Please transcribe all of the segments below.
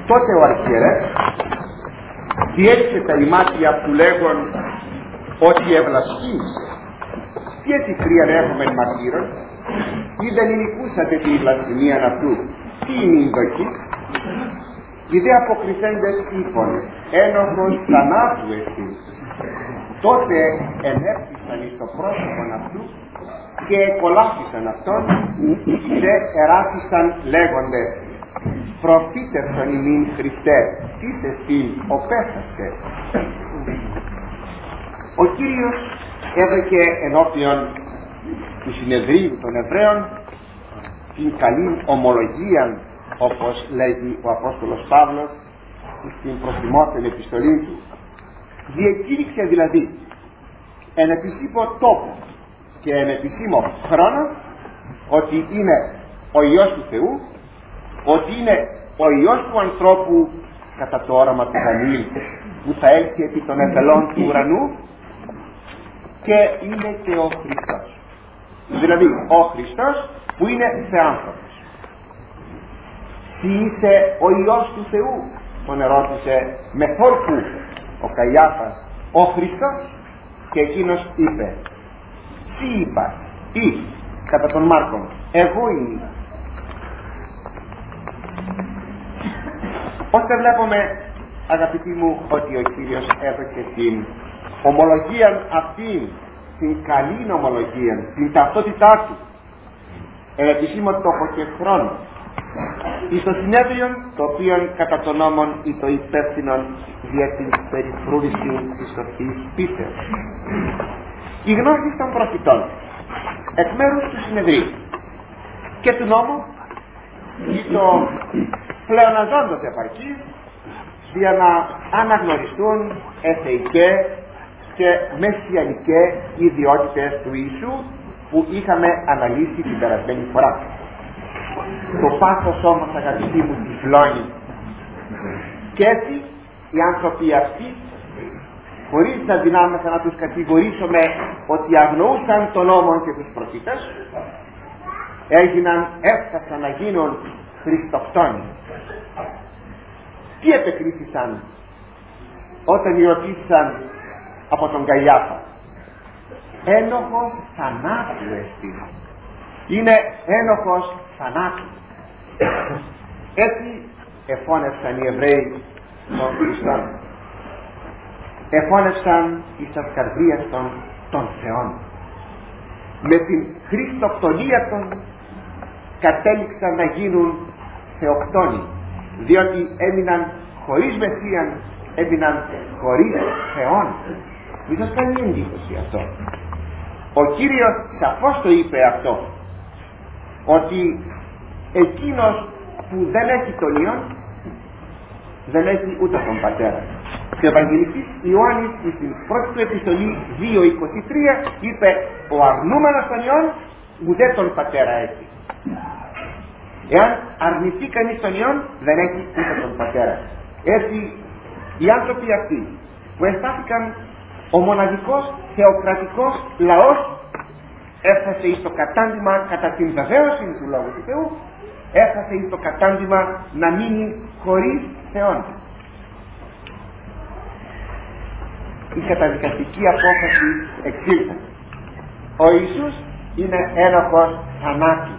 Τότε ο αρχιερεύς διέλυσε τα ημάτια του λέγον ότι ευλασχήμησε. Τι έτσι χρειαν έχομεν μαρτύρων, ή δεν εινικούσατε τη βλασφημία αυτού, τι είναι η δοκή? Οι δε αποκριθέντες είπον, ένοχος θανάτου εσύ. Τότε ενέπτυσαν εις το πρόσωπον αυτού και εκολάφισαν αυτόν και εράθησαν λέγοντες, προφήτευσον ημίν Χριστέ, τι σε στυλ οπέσασε. Ο Κύριος έδωκε ενώπιον του συνεδρίου των Εβραίων την καλή ομολογία, όπως λέγει ο Απόστολος Παύλος στην προς Τιμόθεον επιστολή του. Διεκήρυξε δηλαδή εν επισήμο τόπο και εν επισήμο χρόνο ότι είναι ο Υιός του Θεού, ότι είναι ο Υιός του ανθρώπου κατά το όραμα του Δανιήλ που θα έλθει επί των εφελών του ουρανού, και είναι και ο Χριστός. Δηλαδή ο Χριστός που είναι Θεάνθρωπος. «Συ είσαι ο Υιός του Θεού?» τον ερώτησε με θόρκου ο Καϊάφας ο Χριστός, και εκείνος είπε, «Συ είπας» ή κατά τον Μάρκον, «εγώ είμαι». Ώστε βλέπουμε, αγαπητοί μου, ότι ο Κύριος έδωκε την ομολογία αυτή, την καλή ομολογία, την ταυτότητά του εν επισήμω τόπο και χρόνο εις το συνέδριο το οποίο κατά τον νόμον ή το υπεύθυνον για την περιφρούρηση της ορθής πίστεως. Οι γνώσεις των προφητών εκ μέρους του συνεδρίου και του νόμου ή το πλεοναζόντος επαρκής για να αναγνωριστούν εθεϊκές και μεσιανικές ιδιότητες του Ιησού που είχαμε αναλύσει την περασμένη φορά. Το πάθος όμως, αγαπητοί μου, τυφλώνει, και έτσι οι άνθρωποι αυτοί, χωρίς να δυνάμεσα να τους κατηγορήσουμε ότι αγνοούσαν τον νόμο και τους προφήτες, έφτασαν να γίνουν χριστοκτόνοι. Τι επεκρίθησαν όταν ρωτήσαν από τον Καϊάφα? Ένοχος θανάτου εστί. Είναι ένοχος θανάτου. Έτσι εφώνευσαν οι Εβραίοι των Χριστών. Εφώνευσαν εις τας καρδίας των Θεών. Με την χριστοκτονία των κατέληξαν να γίνουν θεοκτόνοι, διότι έμειναν χωρίς Μεσσίαν, έμειναν χωρίς Θεόν. Μη σας κάνει εντύπωση αυτό? Ο Κύριος σαφώς το είπε αυτό, ότι εκείνος που δεν έχει τον Υιόν δεν έχει ούτε τον Πατέρα. Και ο Ευαγγελιστής Ιωάννης στην πρώτη του επιστολή 2:23 είπε, ο αρνούμενος τον Υιόν ουδέ τον Πατέρα έχει. Εάν αρνηθεί κανείς τον Υιόν δεν έχει ούτε τον Πατέρα. Έτσι οι άνθρωποι αυτοί που αισθάνθηκαν ο μοναδικός θεοκρατικός λαός έφτασε εις το κατάντημα, κατά την βεβαίωση του Λόγου του Θεού, έφτασε εις το κατάντημα να μείνει χωρίς Θεόν. Η καταδικαστική απόφαση εξήλθε. Ο Ιησούς είναι ένοχος θανάτου.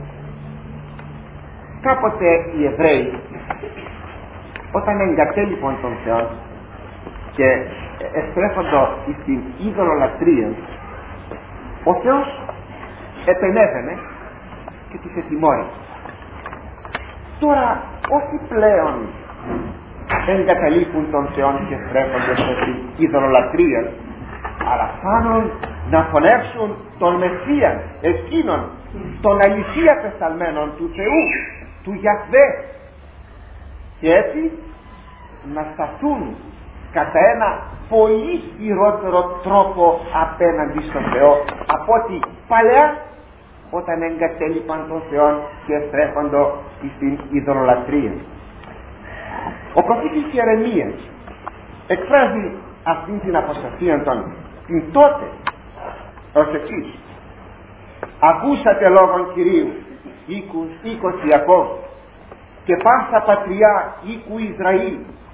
Κάποτε οι Εβραίοι, όταν εγκατέλειπαν τον Θεό και εστρέφοντο στην ειδωλολατρία, ο Θεός επενέβαινε και τους ετιμώρησε. Τώρα όσοι πλέον εγκαταλείπουν τον Θεό και στρέφονται στην ειδωλολατρία, αλλά φάνουν να φωνεύσουν τον Μεσσία, εκείνον τον αληθεία πεσταλμένον του Θεού, του Γιαχβέ, και έτσι να σταθούν κατά ένα πολύ χειρότερο τρόπο απέναντι στον Θεό από ότι παλαιά, όταν εγκατέλειπαν τον Θεό και στρέφοντο στην ειδωλολατρία. Ο προφήτης Ιερεμίας εκφράζει αυτήν την αποστασία την τότε ως εξής: ακούσατε λόγον Κυρίου, οίκος Ιακώβ, και πάσα πατριά οίκου Ισραήλ.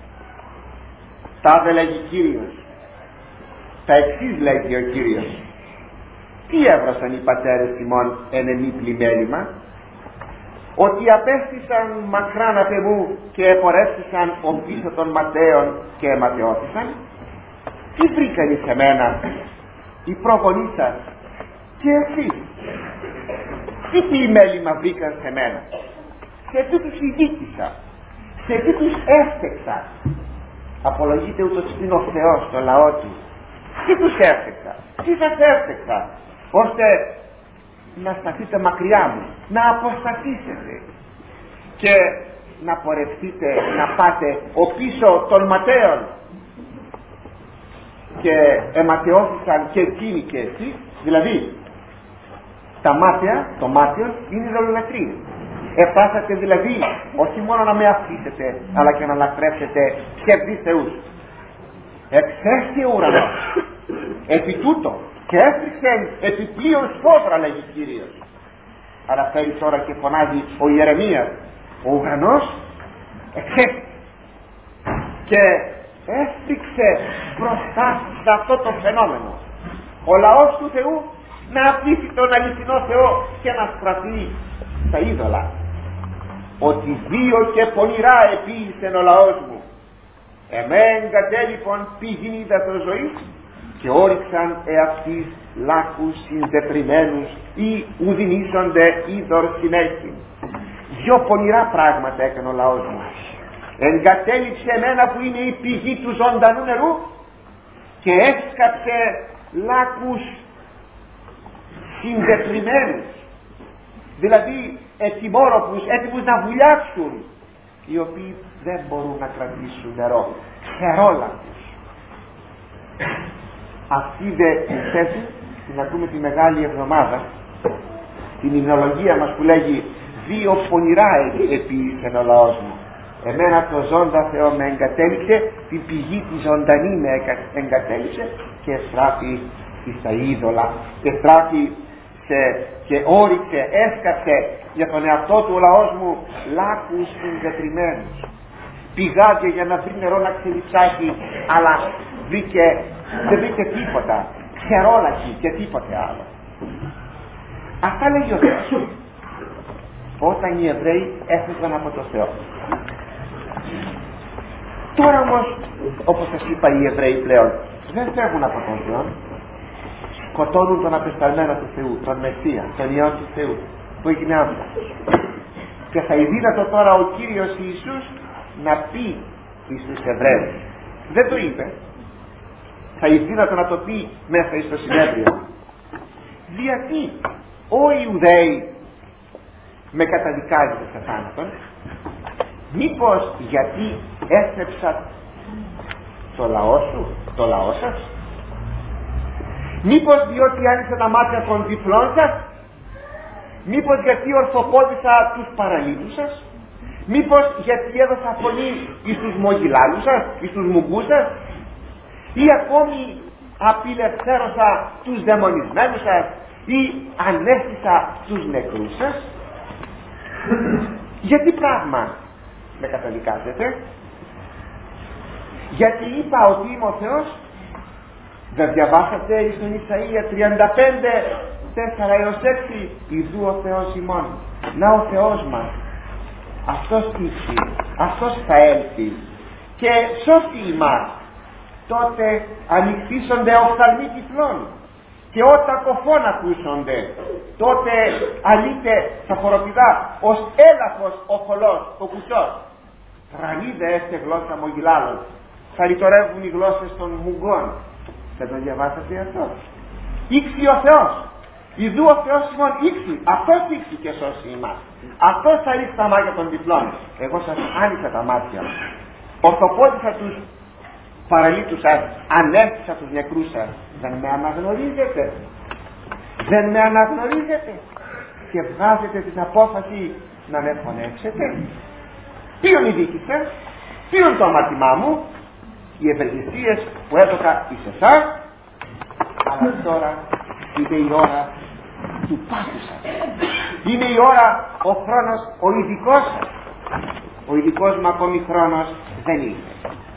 Τα δε λέγει Κύριος. Τα εξής λέγει ο Κύριος. Τι έβρασαν οι πατέρες ημών εν εμεί πλημέλημα? Ότι απέστησαν μακράν απ' εμού και επορεύτησαν οπίσω των ματέων και εματεώθησαν. Τι βρήκαν εις εμένα οι προγονείς σας και εσύ? Τι πλημέλημα βρήκαν σε μένα? Σε τι τους ειδίκησα, σε τι τους έφτεξα? Απολογείται ούτως είναι ο Θεός στο λαό του. Τι τους έφτεξα, τι σας έφτεξα, ώστε να σταθείτε μακριά μου, να αποσταθήσετε και να πορευτείτε, να πάτε οπίσω των ματέων? Και εματεώθησαν και εκείνοι και εσείς. Δηλαδή τα μάταια, το μάταιο είναι ειδωλολατρία. Εφτάσατε δηλαδή όχι μόνο να με αφήσετε, αλλά και να λατρέψετε σκεπτείς θεούς. Εξέχει ο ουρανός επί τούτο και έφτιαξε επιπλέον σφόδρα, λέγει Κύριος. Αλλά φέρει τώρα και φωνάζει ο Ιερεμίας, ο ουρανός εξέχει και έφτιαξε μπροστά σε αυτό το φαινόμενο ο λαός του Θεού να αφήσει τον αληθινό Θεό και να στραφεί στα είδωλα. Ότι δύο και πονηρά επίησεν ο λαός μου, εμέν κατέλειπον πηγήν ύδατος ζωής, και όριξαν εαυτείς λάκους συντετριμένους ή ουδινήσονται είδωρ συνέχεια. Δυο πονηρά πράγματα έκανε ο λαός μου. Εγκατέλειψε εμένα που είναι η πηγή του ζωντανού νερού και έσκαψε λάκους συντετριμένους, δηλαδή ετοιμόρροπους, έτοιμους να βουλιάξουν, οι οποίοι δεν μπορούν να κρατήσουν νερό, ξερόλακους. Αυτή δε η θέση την ακούμε τη Μεγάλη Εβδομάδα, την υμνολογία μας που λέγει δύο πονηρά επίησεν ο λαός μου. Εμένα το ζώντα Θεό με εγκατέλειψε, την πηγή τη ζωντανή με εγκατέλειψε και στράφει στα είδωλα και στράφει και όριξε, έσκαψε για τον εαυτό του ο λαός μου λάκους συγκεκριμένους. Πηγάδια για να βρει νερό να ξεδιψάσει, αλλά δεν βρήκε τίποτα, ξερόλακι και τίποτε άλλο. Αυτά λέγει ο Θεός όταν οι Εβραίοι έφυγαν από το Θεό. Τώρα όμως, όπως σας είπα, οι Εβραίοι πλέον δεν φεύγουν από τον Θεό, σκοτώνουν τον απεσταλμένο του Θεού, τον Μεσσία, τον Υιόν του Θεού που έγινε άνθρωπος. Και θα ειδύνατο τώρα ο Κύριος Ιησούς να πει στους Εβραίους, δεν το είπε, θα ειδύνατο να το πει μέσα στο συνέδριο, γιατί ο Ιουδαίοι με καταδικάζετε σε θάνατον? Μήπως γιατί έστρεψα το λαό σου, το λαό σας? Μήπως διότι άνοιξα τα μάτια των διπλών σας? Μήπως γιατί ορθοπόδησα τους παραλήτους σας? Μήπως γιατί έδωσα φωνή εις τους μογιλάλους σας, εις τους μουγκούς σας? Ή ακόμη απελευθέρωσα τους δαιμονισμένους σας, ή ανέστησα τους νεκρούς σας? Γιατί πράγμα με καταδικάζετε? Γιατί είπα ότι είμαι ο Θεός? Δεν διαβάσατε στον Ισαΐα 35:4-6, ιδού ο Θεός ημών, να ο Θεός μας, αυτός ήρθε, αυτός θα έλθει και σώσει ημάς. Τότε ανοιχτήσονται οφθαλμοί τυφλών και όταν κοφών ακούσονται, τότε αλείται στα χοροπηδά ως έλαφος ο χολός, ο κουτσός. Τρανίδε έστε γλώσσα μογιλάλων, θα ρητορεύουν οι γλώσσες των μουγκών. Δεν το διαβάσατε αυτό? Ήξει ο Θεός, ιδού ο Θεός ημών ήξει, αυτός ήξει και σώσει ημάς. Αυτός θα ρίξει τα μάτια των διπλών. Εγώ σας άνοιξα τα μάτια, ορθοπόδησα τους παραλήτους σας, ανέστησα τους νεκρούς σας. Δεν με αναγνωρίζετε? Δεν με αναγνωρίζετε και βγάζετε την απόφαση να με φωνέψετε? Ποιον ειδίκησα, ποιον το αμάρτημά μου? Οι ευεργεσίες που έδωκα εις εσάς, αλλά τώρα είναι η ώρα του πάθους σας. Είναι η ώρα, ο χρόνος ο ειδικός σας. Ο ειδικός μου ακόμη χρόνος δεν είναι.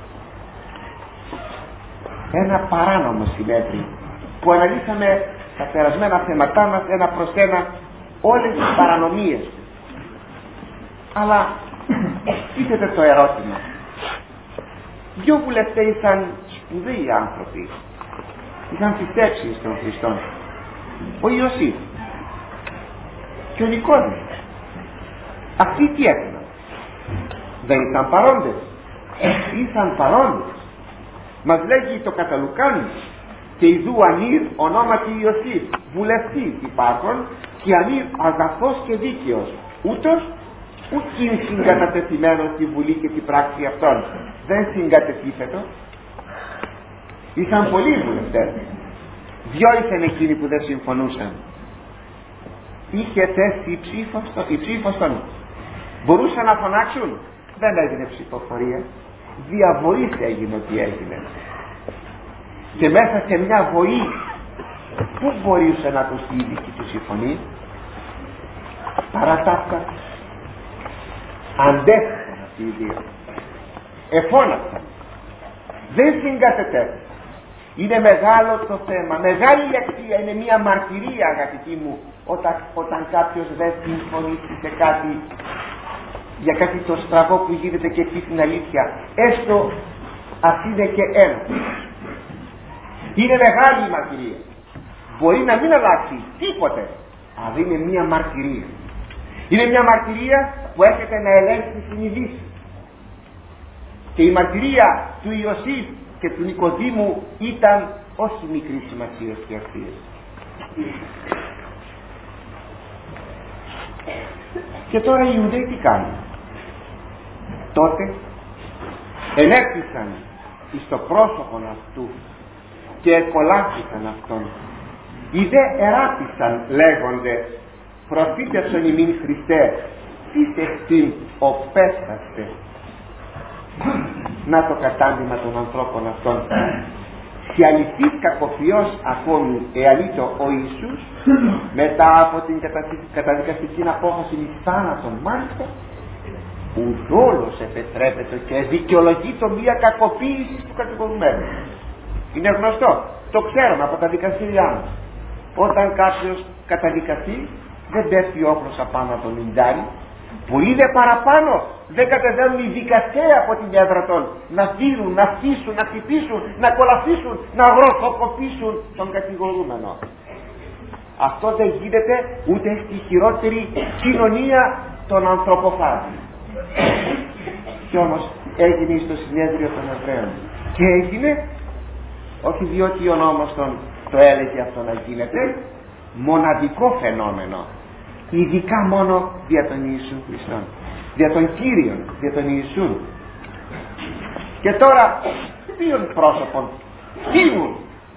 Ένα παράνομο συνέβη που αναλύσαμε τα περασμένα θέματά μας ένα προς ένα όλες τις παρανομίες. Αλλά τίθεται το ερώτημα. Δυο βουλευτές ήταν σπουδαίοι άνθρωποι, είχαν πιστέψει στον Χριστό, ο Ιωσήφ και ο Νικόδημος. Αυτοί τι έκαναν? Δεν ήταν παρόντες? Ήσαν παρόντες. Μας λέγει το κατά Λουκάν, και ιδού Ανήρ ονόματι Ιωσήφ, βουλευτής υπάρχουν, και Ανήρ αγαθός και δίκαιος, ούτως ουκ συγκατατεθειμένος στη βουλή και την πράξη αυτών. Δεν συγκατεθήθετο. Ήσαν πολλοί βουλευτές. Δυο ήσαν εκείνοι που δεν συμφωνούσαν. Είχε θέσει η ψήφος των. Μπορούσαν να φωνάξουν? Δεν έγινε ψηφοφορία. Διαβοής έγινε ότι έγινε. Και μέσα σε μια βοή πού μπορούσε να ακουστεί η δική του συμφωνία? Παρά τα αυτά αντέχθηκαν αυτοί οι δύο, εφώναξαν, δεν συγκατετέθηκαν. Είναι μεγάλο το θέμα, μεγάλη αξία, είναι μια μαρτυρία αγαπητοί μου όταν κάποιος δεν συμφωνεί σε κάτι, για κάτι το στραβό που γίνεται και πει την αλήθεια, έστω αυτή είναι και ένα. Είναι μεγάλη η μαρτυρία. Μπορεί να μην αλλάξει τίποτε, αλλά είναι μια μαρτυρία. Είναι μια μαρτυρία που έρχεται να ελέγξει τις συνειδήσεις. Και η μαρτυρία του Ιωσήφ και του Νικοδήμου ήταν όχι μικρή σημασία και αξία. Και τώρα οι Ιουδαίοι τι κάνουν? Τότε ενέκτησαν εις το πρόσωπο αυτού και εκολάφθηκαν αυτόν. Οι δε εράπησαν λέγονται, προφήτευσον ημίν Χριστέ, τι εχθήν οπέσασε. Να το κατάντημα των ανθρώπων αυτών. Και αληθής κακοποιός ακόμη εαλείτο ο Ιησούς μετά από την καταδικαστική απόφαση εις θάνατον μάλιστα, ουδόλως επιτρέπεται και δικαιολογεί το μία κακοποίηση του κατηγορουμένου. Είναι γνωστό, το ξέρουμε από τα δικαστήριά μας. Όταν κάποιος καταδικαστεί δεν πέφτει όπλος απάνω από τον λιντάρι, πολύ δε παραπάνω δεν κατεβαίνουν οι δικαστές από την έδρα των να δίνουν, να στήσουν, να χτυπήσουν, να κολαφίσουν, να γροθοκοπήσουν τον κατηγορούμενο. Αυτό δεν γίνεται ούτε στη χειρότερη κοινωνία των ανθρωποφάγων. Κι όμως έγινε στο συνέδριο των Εβραίων. Και έγινε όχι διότι ο νόμος το έλεγε αυτό να γίνεται, μοναδικό φαινόμενο, ειδικά μόνο δια τον Ιησού Χριστόν, δια τον Κύριον, δια τον Ιησού. Και τώρα ποιον πρόσωπον τίνουν?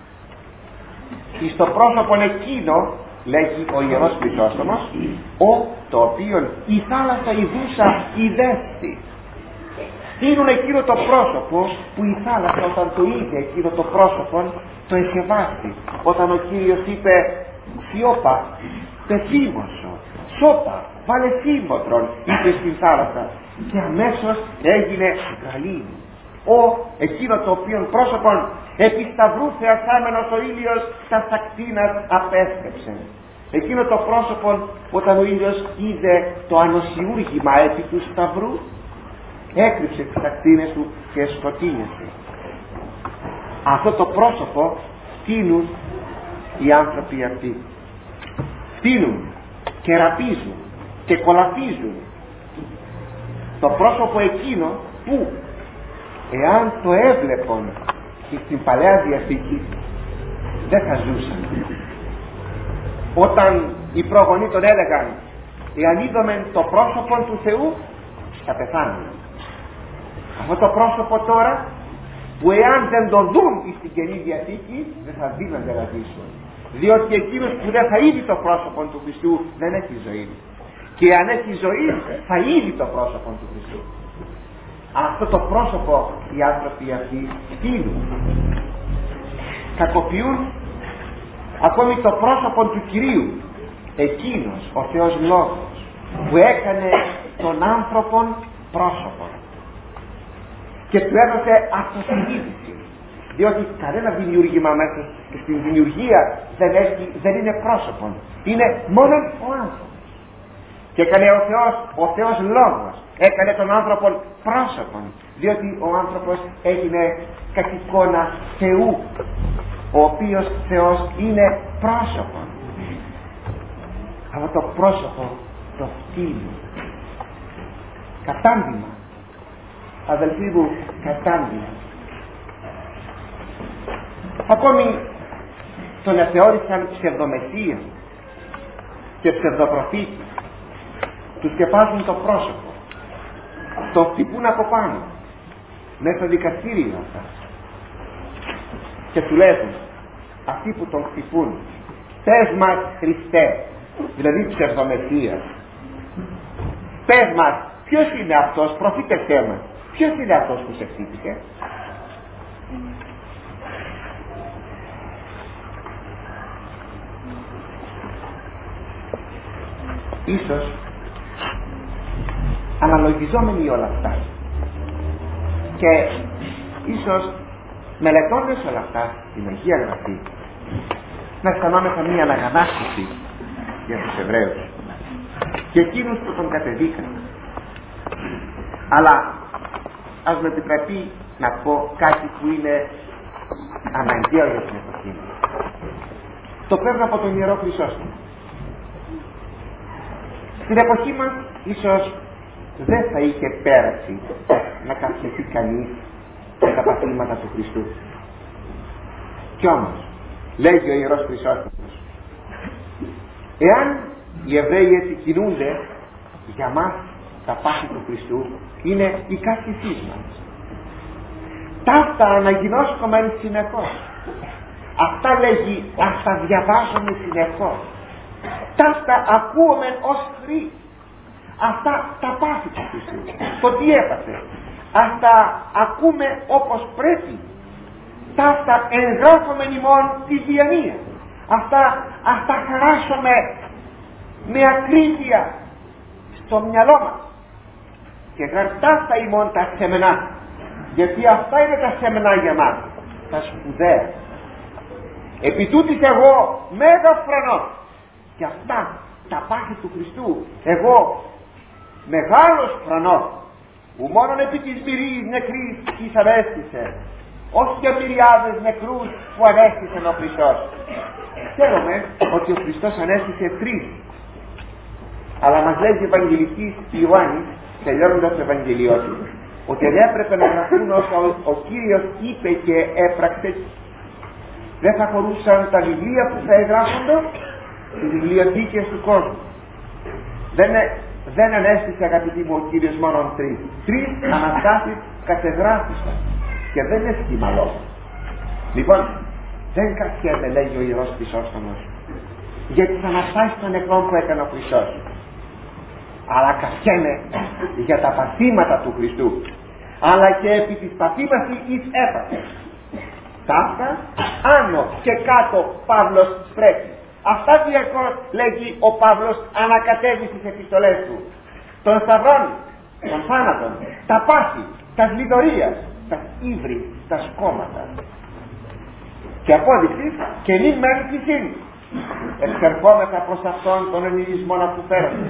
Εις το πρόσωπον εκείνο, λέγει ο Ιερός Χρυσόστομος, το οποίον η θάλασσα ιδούσα ιδέστη. Τίνουν εκείνο το πρόσωπο που η θάλασσα όταν το είδε εκείνο το πρόσωπο το εχεβάστη. Όταν ο Κύριος είπε σιώπα, πεθύμωσο, σώπα, βάλε θύμωτρον, είπε στην θάλασσα, και αμέσως έγινε γαλήνη. Εκείνο το οποίο πρόσωπον επί σταυρού θεασάμενος ο ήλιος τα σακτίνας απέστρεψε. Εκείνο το πρόσωπο όταν ο ήλιος είδε το ανοσιούργημα επί του σταυρού, έκρυψε τις ακτίνες του και σκοτίνιασε. Αυτό το πρόσωπο τίνουν οι άνθρωποι αυτοί. Τίνουν και ραπίζουν και κολαφίζουν το πρόσωπο εκείνο που εάν το έβλεπαν και στην Παλαιά Διαθήκη δεν θα ζούσαν. Όταν οι προγονείς τον έλεγαν εάν είδαμε το πρόσωπο του Θεού θα πεθάνουν. Αυτό το πρόσωπο τώρα που εάν δεν τον δουν στην Καινή Διαθήκη δεν θα δίνονται να ζήσουν, διότι εκείνος που δεν θα είδει το πρόσωπο του Χριστού δεν έχει ζωή, και αν έχει ζωή θα είδει το πρόσωπο του Χριστού. Αυτό το πρόσωπο οι άνθρωποι αυτοί στείλουν, κακοποιούν ακόμη το πρόσωπο του Κυρίου, εκείνος ο Θεός Λόγος που έκανε τον άνθρωπον πρόσωπον και του έδωσε αυτοσυνείδηση, διότι κανένα δημιούργημα μέσα στην δημιουργία δεν είναι πρόσωπον, είναι μόνο ο άνθρωπος. Και έκανε ο Θεός λόγος, έκανε τον άνθρωπο πρόσωπον, διότι ο άνθρωπος έγινε κατ' εικόνα Θεού, ο οποίος Θεός είναι πρόσωπον. Αυτό το πρόσωπο το φτύνει. Κατάντημα, αδελφοί μου, κατάντημα. Ακόμη τον εθεώρησαν ψευδομεσία και ψευδοπροφήτη. Του σκεπάζουν το πρόσωπο, το χτυπούν από πάνω μέσα στο δικαστήριο αυτά και του λέγουν αυτοί που τον χτυπούν, πες μας Χριστέ, δηλαδή ψευδομεσία, πες μας ποιος είναι αυτός, προφήτευσέ μας, ποιος είναι αυτός που σε χτύπησε. Ίσως αναλογιζόμενοι όλα αυτά και ίσως μελετώντας όλα αυτά στην Αγία Γραφή να αισθανόμεθα μία αναγανάκτηση για τους Εβραίους και εκείνους που τον κατεδίκαν. Αλλά ας με επιτρέπει να πω κάτι που είναι αναγκαίο για την εποχή μας. Το παίρνω από τον Ιερό Χρυσόστομο. Στην εποχή μας ίσως δεν θα είχε πέραξει να καφιεθεί κανείς με τα παθήματα του Χριστού. Κι όμως λέγει ο Ιερός Χρυσόστομος, εάν οι Εβραίοι έτσι κινούνται, για μας τα πάθη του Χριστού είναι η κάθισή μας. Ταύτα αναγινώσκομεν συνεχώς. Αυτά λέγει, ας τα διαβάζουμε συνεχώς. Ταύτα ακούομεν ως χρή. Αυτά τα πάθη του Χριστού. Το τι έπαθε. Ας τα ακούμε όπως πρέπει. Ταύτα εγγράφομεν ημών τη διανία. Αυτά ας τα χαράσουμε με ακρίβεια στο μυαλό μας. Και γαρτάφτα ημών τα σεμενά. Γιατί αυτά είναι τα σεμενά για μας. Τα σπουδαία. Επί τούτης εγώ μέγα φρονώ. Και αυτά τα πάθη του Χριστού εγώ μεγάλος φρονώ, που μόνον επί της μυρίης νεκρής της ανέστησε, όχι για μυριάδες νεκρούς που ανέστησε ο Χριστός. Ξέρουμε ότι ο Χριστός ανέστησε 3, αλλά μας λέει ο Ευαγγελιστής Ιωάννης, τελειώνοντας το Ευαγγελιό του, ότι δεν έπρεπε να γραφούν όσα ο Κύριος είπε και έπραξε, δεν θα χωρούσαν τα βιβλία που θα εγγράφονται στις βιβλιοθήκες του κόσμου. Δεν ανέστησε, αγαπητοί μου, ο Κύριος μόνον 3. 3 αναστάσεις κατεγράφησαν και δεν είναι σχήμαλο. Λοιπόν, δεν κρατιέται, λέγει ο Ιερός Χρυσόστομος, για τις αναστάσεις των νεκρών που έκανε ο Χριστός, αλλά κρατιέται για τα παθήματα του Χριστού, αλλά και επί της παθήμασης εις έπαθε. Ταύτα άνω και κάτω Παύλος στρέφει. Αυτά διαρκώς, λέγει ο Παύλος, ανακατεύει στις επιστολές του. Τον σταυρών, των θάνατων, τα πάθη, τα λιδωρίας, τα ύβρι, τα σκόμματα. Και απόδειξη και νυν μέχρι θυσίν. Εξερχόμεθα προς αυτόν τον ενηλισμό να του φέρουμε.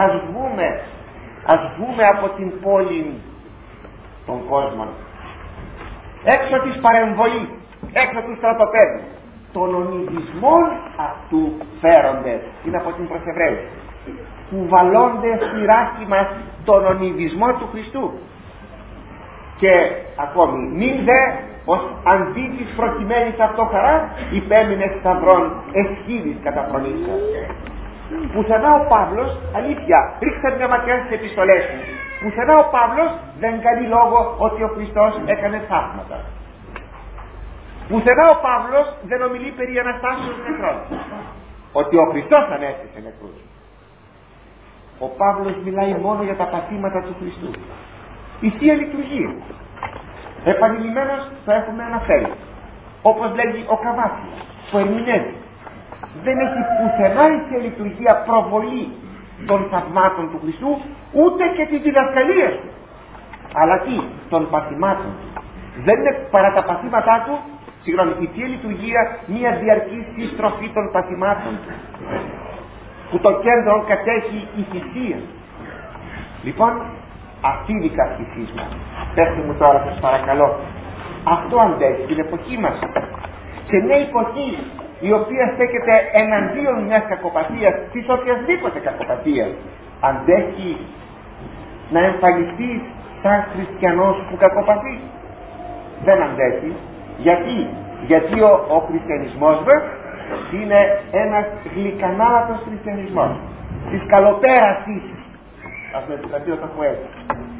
Ας βγούμε από την πόλη των κόσμων, έξω της παρεμβολής, έξω του στρατοπέδου. Των ονειδισμών αυτού φέρονται, είναι από την προς Εβραίους, που βαλώνται στη ράχη μας τον ονειδισμό του Χριστού. Και ακόμη, μην δε ως αντί της προκειμένης αυτό χαρά υπέμεινε σταυρών εσχύδης καταφρονήσεως. Πουθενά ο Παύλος, αλήθεια, ρίξτε μια ματιά στις επιστολές του, πουθενά ο Παύλος δεν κάνει λόγο ότι ο Χριστός έκανε θαύματα. Πουθενά ο Παύλος δεν ομιλεί περί αναστάσεως νεκρών, ότι ο Χριστός ανέστησε νεκρούς. Ο Παύλος μιλάει μόνο για τα παθήματα του Χριστού. Η Θεία Λειτουργία επανειλημμένως θα έχουμε αναφέρει, όπως λέγει ο Καβάφιος που ερμηνεύει. Δεν έχει πουθενά η Θεία Λειτουργία προβολή των θαυμάτων του Χριστού, ούτε και τη διδασκαλία του, αλλά τι, των παθημάτων του. Δεν είναι παρά τα παθήματά του, η Θεία Λειτουργία, μια διαρκή συστροφή των παθημάτων του, που το κέντρο κατέχει η θυσία. Λοιπόν, αυτή είναι η καθησής μας. Πέστε μου τώρα, σας παρακαλώ, αυτό αντέχει την εποχή μας, σε μια εποχή η οποία στέκεται εναντίον μιας κακοπαθίας, της οποιασδήποτε κακοπαθίας, αντέχει να εμφανιστείς σαν χριστιανός που κακοπαθεί? Δεν αντέχει. Γιατί ο χριστιανισμός μας είναι ένας γλυκανάλατος χριστιανισμός της καλοπέρασης, ας με το το πω έτσι,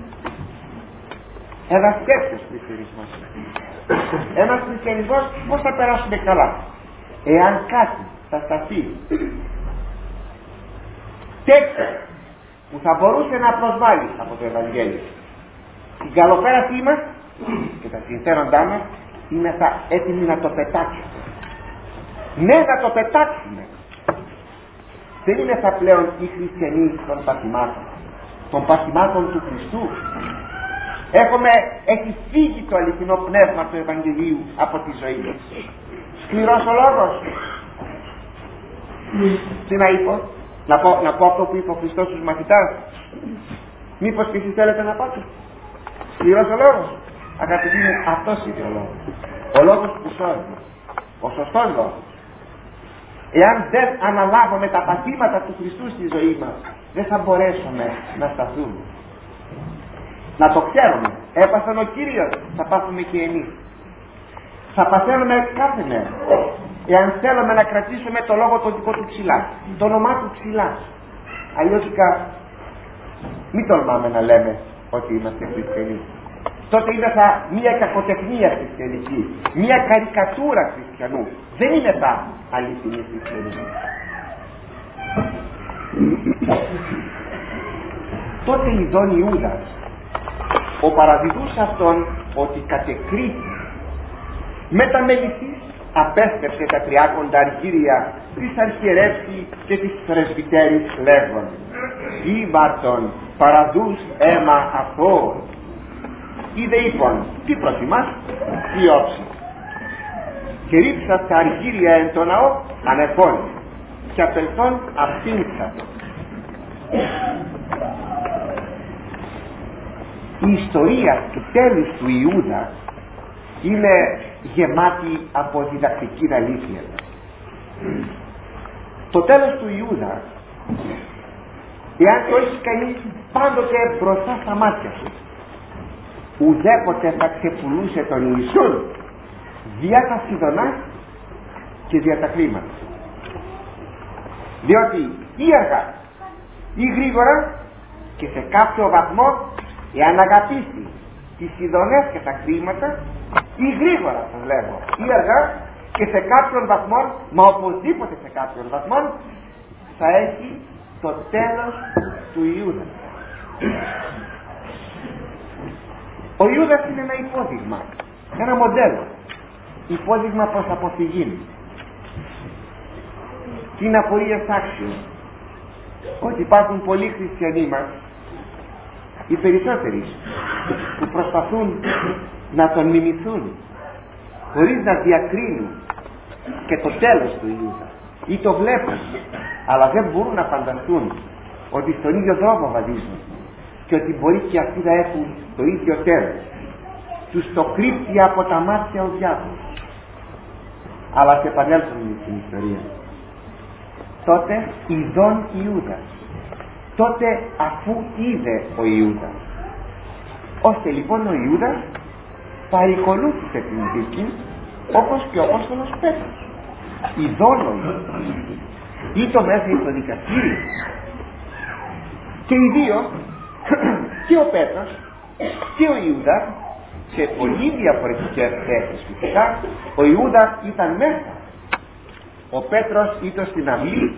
ένας τέτοιος χριστιανισμός, ένας χριστιανισμός πώς θα περάσουμε καλά? Εάν κάτι θα σταθεί τέτοιο που θα μπορούσε να προσβάλλει από το Ευαγγέλιο την καλοπέρασή μας και τα συμφέροντά μας, είμαστε έτοιμοι να το πετάξουμε. Ναι, να το πετάξουμε. Δεν είναι θα πλέον οι χριστιανοί των παθημάτων του Χριστού. Έχει φύγει το αληθινό πνεύμα του Ευαγγελίου από τη ζωή μας. Σκληρός ο λόγος. Τι να είπω? Να πω αυτό που είπε ο Χριστός στους μαθητάς? Μήπως και εσείς θέλετε να πάτε? Σκληρός ο λόγος. Αγαπητοί μου, αυτός είναι ο λόγος. Ο λόγος που σώζει. Ο σωστός λόγος. Εάν δεν αναλάβουμε τα παθήματα του Χριστού στη ζωή μας, δεν θα μπορέσουμε να σταθούμε. Να το ξέρουμε. Έπαθαν ο Κύριος, θα πάθουμε και εμείς. Θα παθαίνουμε κάθε μέρα. Εάν θέλουμε να κρατήσουμε το λόγο το δικό του ψηλά, το όνομά του ψηλά. Αλλιώτικα μην τολμάμε να λέμε ότι είμαστε χριστιανοί. Τότε είναι μια κακοτεχνία χριστιανική, μια καρικατούρα χριστιανού. Δεν είναι τα αληθινή χριστιανή. Τότε ειδών Ιούδας, ο παραδιδούς αυτόν ότι κατεκρίθη, μεταμεληθής απέστρεψε τα 30 αργύρια της αρχιερεύτη και της πρεσβυτέρης λέγον: «Ήμαρτον παραδούς αίμα αθώων». Είδε είπον: «Τι προτιμάς?» «Διώψη». Και ρίψα στα αργύρια εν το ναό ανεπώνει και απελθόν απίνξατο. Η ιστορία του τέλους του Ιούδα είναι γεμάτη από διδακτική αλήθεια. Το τέλος του Ιούδα, εάν το έχει κανείς πάντοτε μπροστά στα μάτια σου, ουδέποτε θα ξεπουλούσε τον Ιησούν δια τα Σιδωνάς και δια τα χρήματα. Διότι ή αργά ή γρήγορα και σε κάποιο βαθμό, εάν αγαπήσει τις Σιδωνές και τα χρήματα, ή γρήγορα σας λέγω, ή αργά και σε κάποιον βαθμό, μα οπωσδήποτε σε κάποιον βαθμό, θα έχει το τέλος του Ιούδα. Ο Ιούδας είναι ένα υπόδειγμα, ένα μοντέλο, υπόδειγμα προς αποφυγή. Τι είναι απορίες άξιο? Ότι υπάρχουν πολλοί χριστιανοί μας, οι περισσότεροι, που προσπαθούν να τον μιμηθούν χωρίς να διακρίνουν και το τέλος του Ιούδα, ή το βλέπουν αλλά δεν μπορούν να φανταστούν ότι στον ίδιο δρόμο βαδίζουν και ότι μπορεί και αυτοί να έχουν το ίδιο τέλος. Τους το κρύπτει από τα μάτια ο διάβολος. Αλλά σε επανέλθουμε στην ιστορία. Τότε ειδών Ιούδας, τότε αφού είδε ο Ιούδας, ώστε λοιπόν ο Ιούδας παρηκολούθησε την δίκη, όπως και ο Απόστολος Πέτρος. Ειδών ο Ιούδας ή το μέσα στο δικαστήριο, και οι δύο, και ο Πέτρος και ο Ιούδας, σε πολύ διαφορετικές θέσεις φυσικά. Ο Ιούδας ήταν μέσα, ο Πέτρος ήταν στην αυλή,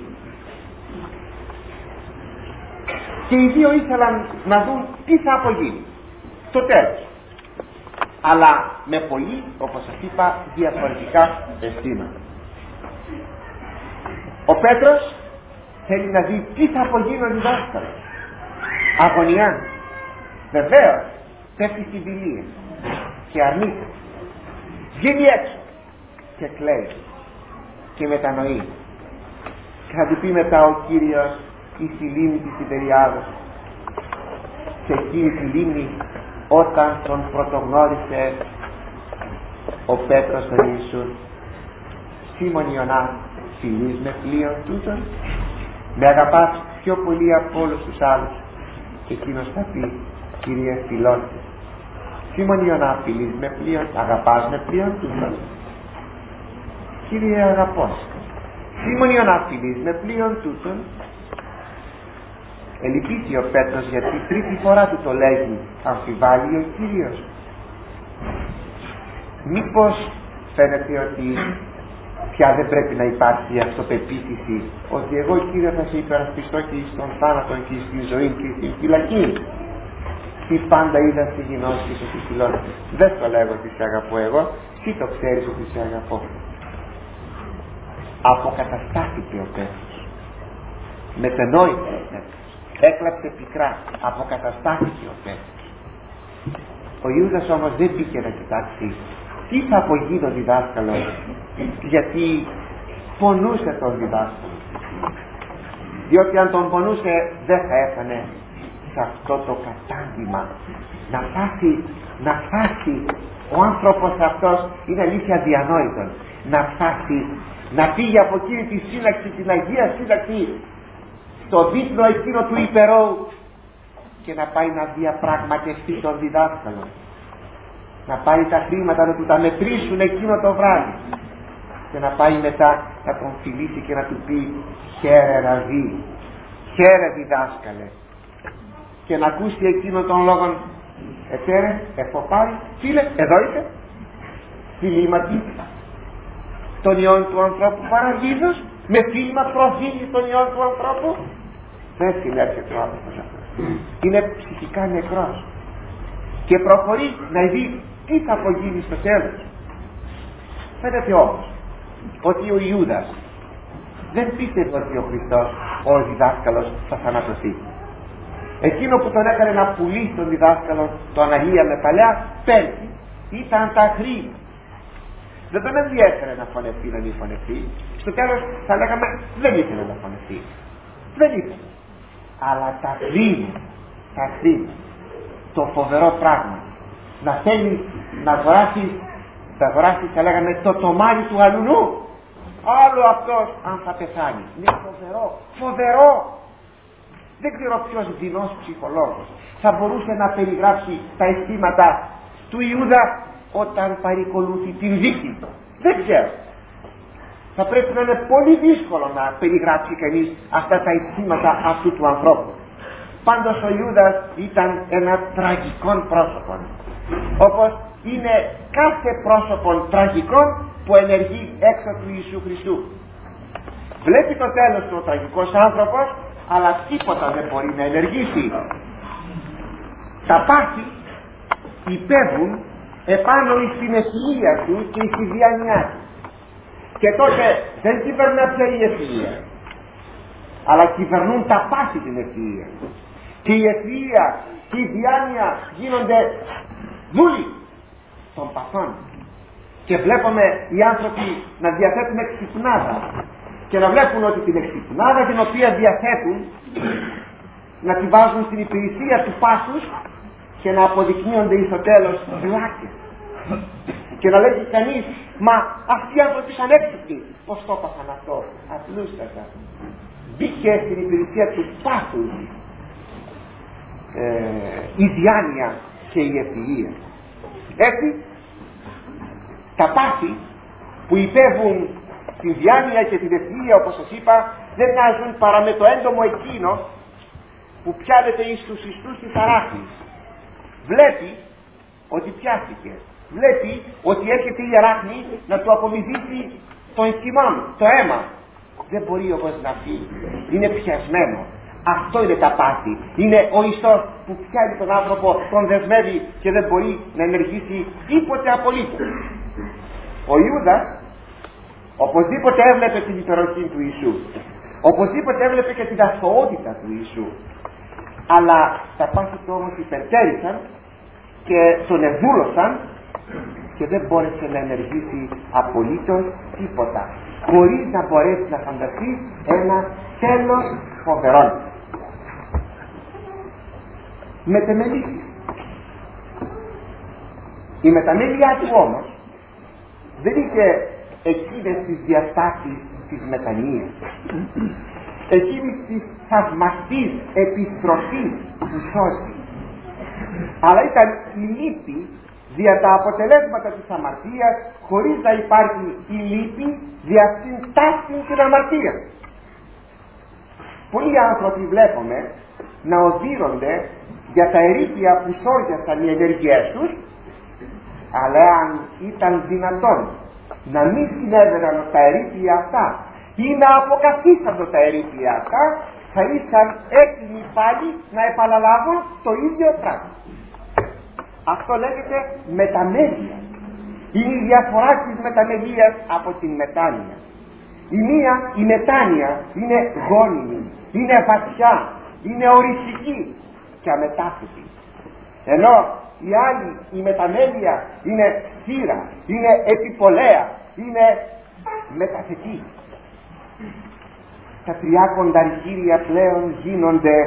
και οι δύο ήθελαν να δουν τι θα απογίνει το τέλος, αλλά με πολύ, όπως σας είπα, διαφορετικά αισθήματα. Ο Πέτρος θέλει να δει τι θα απογίνει ο διδάσκαλος. Αγωνιά. Βεβαίως πέφτει στην δειλία και αρνείται. Βγαίνει έξω και κλαίει και μετανοεί. Και θα του πει μετά ο Κύριος η λίμνη της Τιβεριάδος. Και εκείνη τη λίμνη, όταν τον πρωτογνώρισε ο Πέτρος τον Ιησού, Σίμων Ιωνά, φιλείς με πλοίον τούτον? Με αγαπάς πιο πολύ από όλους τους άλλους? Και εκείνος θα πει, Κύριε, φιλώσαι. Σίμων Ιωνά, φιλείς με πλοίον? Αγαπάς με πλοίον τούτον? Κύριε, αγαπώ. Σίμων Ιωνά, φιλείς με πλοίον τούτον? Ελυπήθη ο Πέτρος, γιατί τρίτη φορά του το λέγει, αμφιβάλλει ο Κύριος. Μήπως φαίνεται ότι πια δεν πρέπει να υπάρχει αυτοπεποίθηση ότι εγώ, Κύριε, θα σε υπερασπιστώ και στον θάνατο και στη ζωή και στη φυλακή? Τι πάντα είδα στη γνώση και στη φιλότητα. Δεν στο λέγω ότι σε αγαπώ εγώ, τι το ξέρεις ότι σε αγαπώ. Αποκαταστάθηκε ο Πέτρος, μετενόησε ο Πέτρος, έκλαψε πικρά, αποκαταστάθηκε ο Πέτρος. Ο Ιούδας όμως δεν πήγε να κοιτάξει τι θα απογίνει ο διδάσκαλος, γιατί πονούσε τον διδάσκαλο, διότι αν τον πονούσε δεν θα έφανε σε αυτό το κατάντημα να φτάσει ο άνθρωπος αυτός, είναι αλήθεια διανόητο, να φτάσει να φύγει από εκείνη τη σύλλαξη, την Αγία Σύλλαξη, στο δείπνο εκείνο του υπερώου, και να πάει να διαπραγματευτεί τον διδάσκαλο, να πάει τα χρήματα να του τα μετρήσουν εκείνο το βράδυ και να πάει μετά να τον φιλήσει και να του πει, χαίρε Ραβί, χαίρε διδάσκαλε, και να ακούσει εκείνο τον λόγο, ετέρε, εφοπάρει, φίλε, εδώ είσαι, φιλήματι των ιών του ανθρώπου παραδίδος, με φίλημα προφίλει των ιών του ανθρώπου. Δεν συλλέξεται ο άνθρωπος αυτός, είναι ψυχικά νεκρός και προχωρεί να δει τι θα απογίνει στο τέλος. Φαίνεται όμως ότι ο Ιούδας δεν πίστευε ότι ο Χριστός, ο διδάσκαλος, θα θανατωθεί. Εκείνο που τον έκανε να πουλήσει τον διδάσκαλο, το Αναγία με παλιά πέλτη, ήταν τα χρήματα. Δεν τον ενδιέφερε να φωνευτεί, να μην φωνευτεί. Στο τέλος θα λέγαμε δεν ήθελε να φωνευτεί, δεν ήθελε. Αλλά τα χρήματα, το φοβερό πράγμα, να θέλει να αγοράσει, θα λέγαμε, το τομάρι του αλουνού, άλλο αυτός αν θα πεθάνει. Είναι φοβερό. Δεν ξέρω ποιος δεινός ψυχολόγος θα μπορούσε να περιγράψει τα αισθήματα του Ιούδα όταν παρακολουθεί την δίκη. Δεν ξέρω. Θα πρέπει να είναι πολύ δύσκολο να περιγράψει κανείς αυτά τα αισθήματα αυτού του ανθρώπου. Πάντως ο Ιούδας ήταν ένα τραγικό πρόσωπο, όπως είναι κάθε πρόσωπο τραγικό που ενεργεί έξω του Ιησού Χριστού. Βλέπει το τέλος του ο τραγικός άνθρωπος, αλλά τίποτα δεν μπορεί να ενεργήσει. Τα πάθη υπέβουν επάνω στην ευφυΐα του και στη διάνοιά του. Και τότε δεν κυβερνά πια η ευφυΐα, αλλά κυβερνούν τα πάθη την ευφυΐα. Και η ευφυΐα και η διάνοια γίνονται δούλοι των παθών. Και βλέπουμε οι άνθρωποι να διαθέτουν εξυπνάδα και να βλέπουν ότι την εξυπνάδα την οποία διαθέτουν να τη βάζουν στην υπηρεσία του πάθους και να αποδεικνύονται εις το τέλος βλάκες. Και να λέγει κανείς, μα αυτοί οι άνθρωποι σαν έξυπνοι, πως το έπαθαν αυτό? Απλούστατα μπήκε στην υπηρεσία του πάθους η διάνοια και η ευφυΐα. Έτσι τα πάθη που υπέβουν την διάνοια και την ευφυΐα, όπως σας είπα, δεν μοιάζουν παρά με το έντομο εκείνο που πιάνεται εις τους ιστούς της αράχνης. Βλέπει ότι πιάστηκε, βλέπει ότι έρχεται η αράχνη να του απομυζήσει τον χυμόν, το αίμα. Δεν μπορεί όμως να φύγει, είναι πιασμένο. Αυτό είναι τα πάθη, είναι ο ιστός που πιάνει τον άνθρωπο, τον δεσμεύει και δεν μπορεί να ενεργήσει τίποτε απολύτως. Ο Ιούδας οπωσδήποτε έβλεπε την υπεροχή του Ιησού, Οπωσδήποτε έβλεπε και την αθωότητα του Ιησού. Αλλά τα πάθη του όμως υπερτέρησαν και τον εδούλωσαν και δεν μπόρεσε να ενεργήσει απολύτως τίποτα, χωρίς να μπορέσει να φανταστεί ένα τέλος φοβερό. Μετεμελήθη. Η μεταμέλειά του όμως δεν είχε εκείνες τις διαστάσεις της μετανοίας, εκείνης της θαυμαστής επιστροφής που σώζει, αλλά ήταν η λύπη δια τα αποτελέσματα της αμαρτίας, χωρίς να υπάρχει η λύπη δια αυτήν ταύτην την αμαρτία. Πολλοί άνθρωποι βλέπουμε να οδύρονται για τα ερήπια που σώριασαν οι ενέργειές τους, αλλά αν ήταν δυνατόν να μην συνέβαιναν τα ερήπια αυτά ή να αποκαθίστανται τα ερήπια αυτά, θα ήσαν έτοιμοι πάλι να επαναλάβουν το ίδιο πράγμα. Αυτό λέγεται μεταμέλεια. Είναι η διαφορά της μεταμελείας από την μετάνοια. Η μετάνοια είναι γόνιμη, είναι βαθιά, είναι οριστική και αμετάφυτη. Ενώ η άλλη, η μεταμέλεια, είναι στήρα, είναι επιπολέα, είναι μεταθετή. Τα 30 αργύρια πλέον γίνονται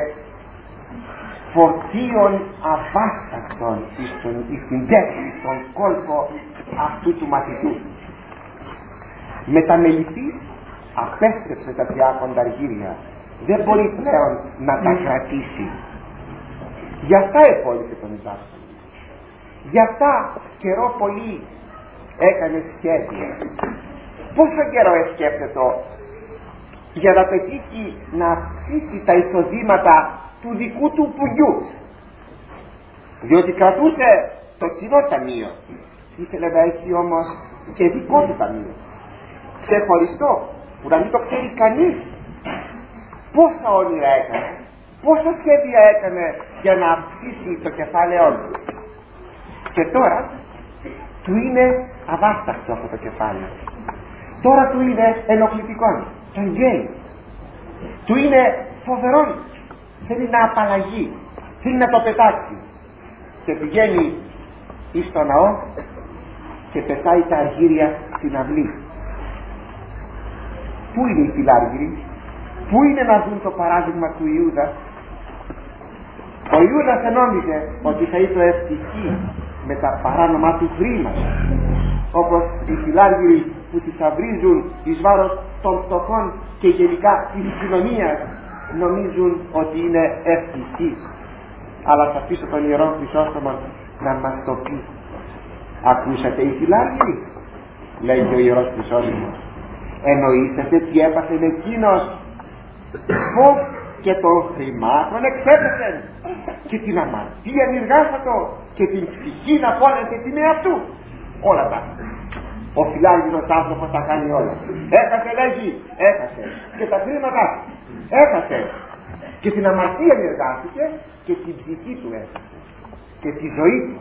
φορτίων αβάστακτων στην γέφυρα, στον κόλπο αυτού του μαθητού. Μεταμελητής απέστρεψε τα 30 αργύρια, δεν μπορεί πλέον να τα κρατήσει. Γι' αυτά επόλυσε τον δάσκαλο. Γι' αυτά καιρό πολύ έκανε σχέδια. Πόσο καιρό εσκέφτεται για να πετύχει να αυξήσει τα εισοδήματα του δικού του πουλιού, διότι κρατούσε το κοινό ταμείο, ήθελε να έχει όμως και δικό του ταμείο, ξεχωριστό, που να μην το ξέρει κανείς. Πόσα όνειρα έκανε, πόσα σχέδια έκανε για να αυξήσει το κεφάλαιό του, και τώρα του είναι αβάσταχτο αυτό το κεφάλαιο. Τώρα του είναι ενοχλητικό, τον γκέι, του είναι φοβερό, θέλει να απαλλαγεί, θέλει να το πετάξει, και πηγαίνει εις το ναό και πετάει τα αργύρια στην αυλή. Πού είναι οι φιλάργυροι, πού είναι να δουν το παράδειγμα του Ιούδα? Ο Ιούδας ενόμιζε ότι θα ήταν ευτυχή με τα παράνομα του χρήματα, όπως οι φιλάργυροι που θησαυρίζουν εις βάρος των φτωχών και γενικά της κοινωνίας νομίζουν ότι είναι ευτυχείς. Αλλά θα αφήσω τον Ιερό Χρυσόστομο να μας το πει. Ακούσατε οι φιλάργυροι, λέει και ο Ιερός Χρυσόστομος, εννοήσατε τι έπαθε εκείνος? Πως και των χρημάτων εξέπεσεν και την αμαρτία ενεργάσατο και την ψυχή να πόνεσε την εαυτού. Όλα τα ο φιλάργυρος άνθρωπος τα κάνει όλα. Έχασε, λέγει, έχασε και τα χρήματα έχασε και την αμαρτία ενεργάστηκε και την ψυχή του έχασε και τη ζωή του.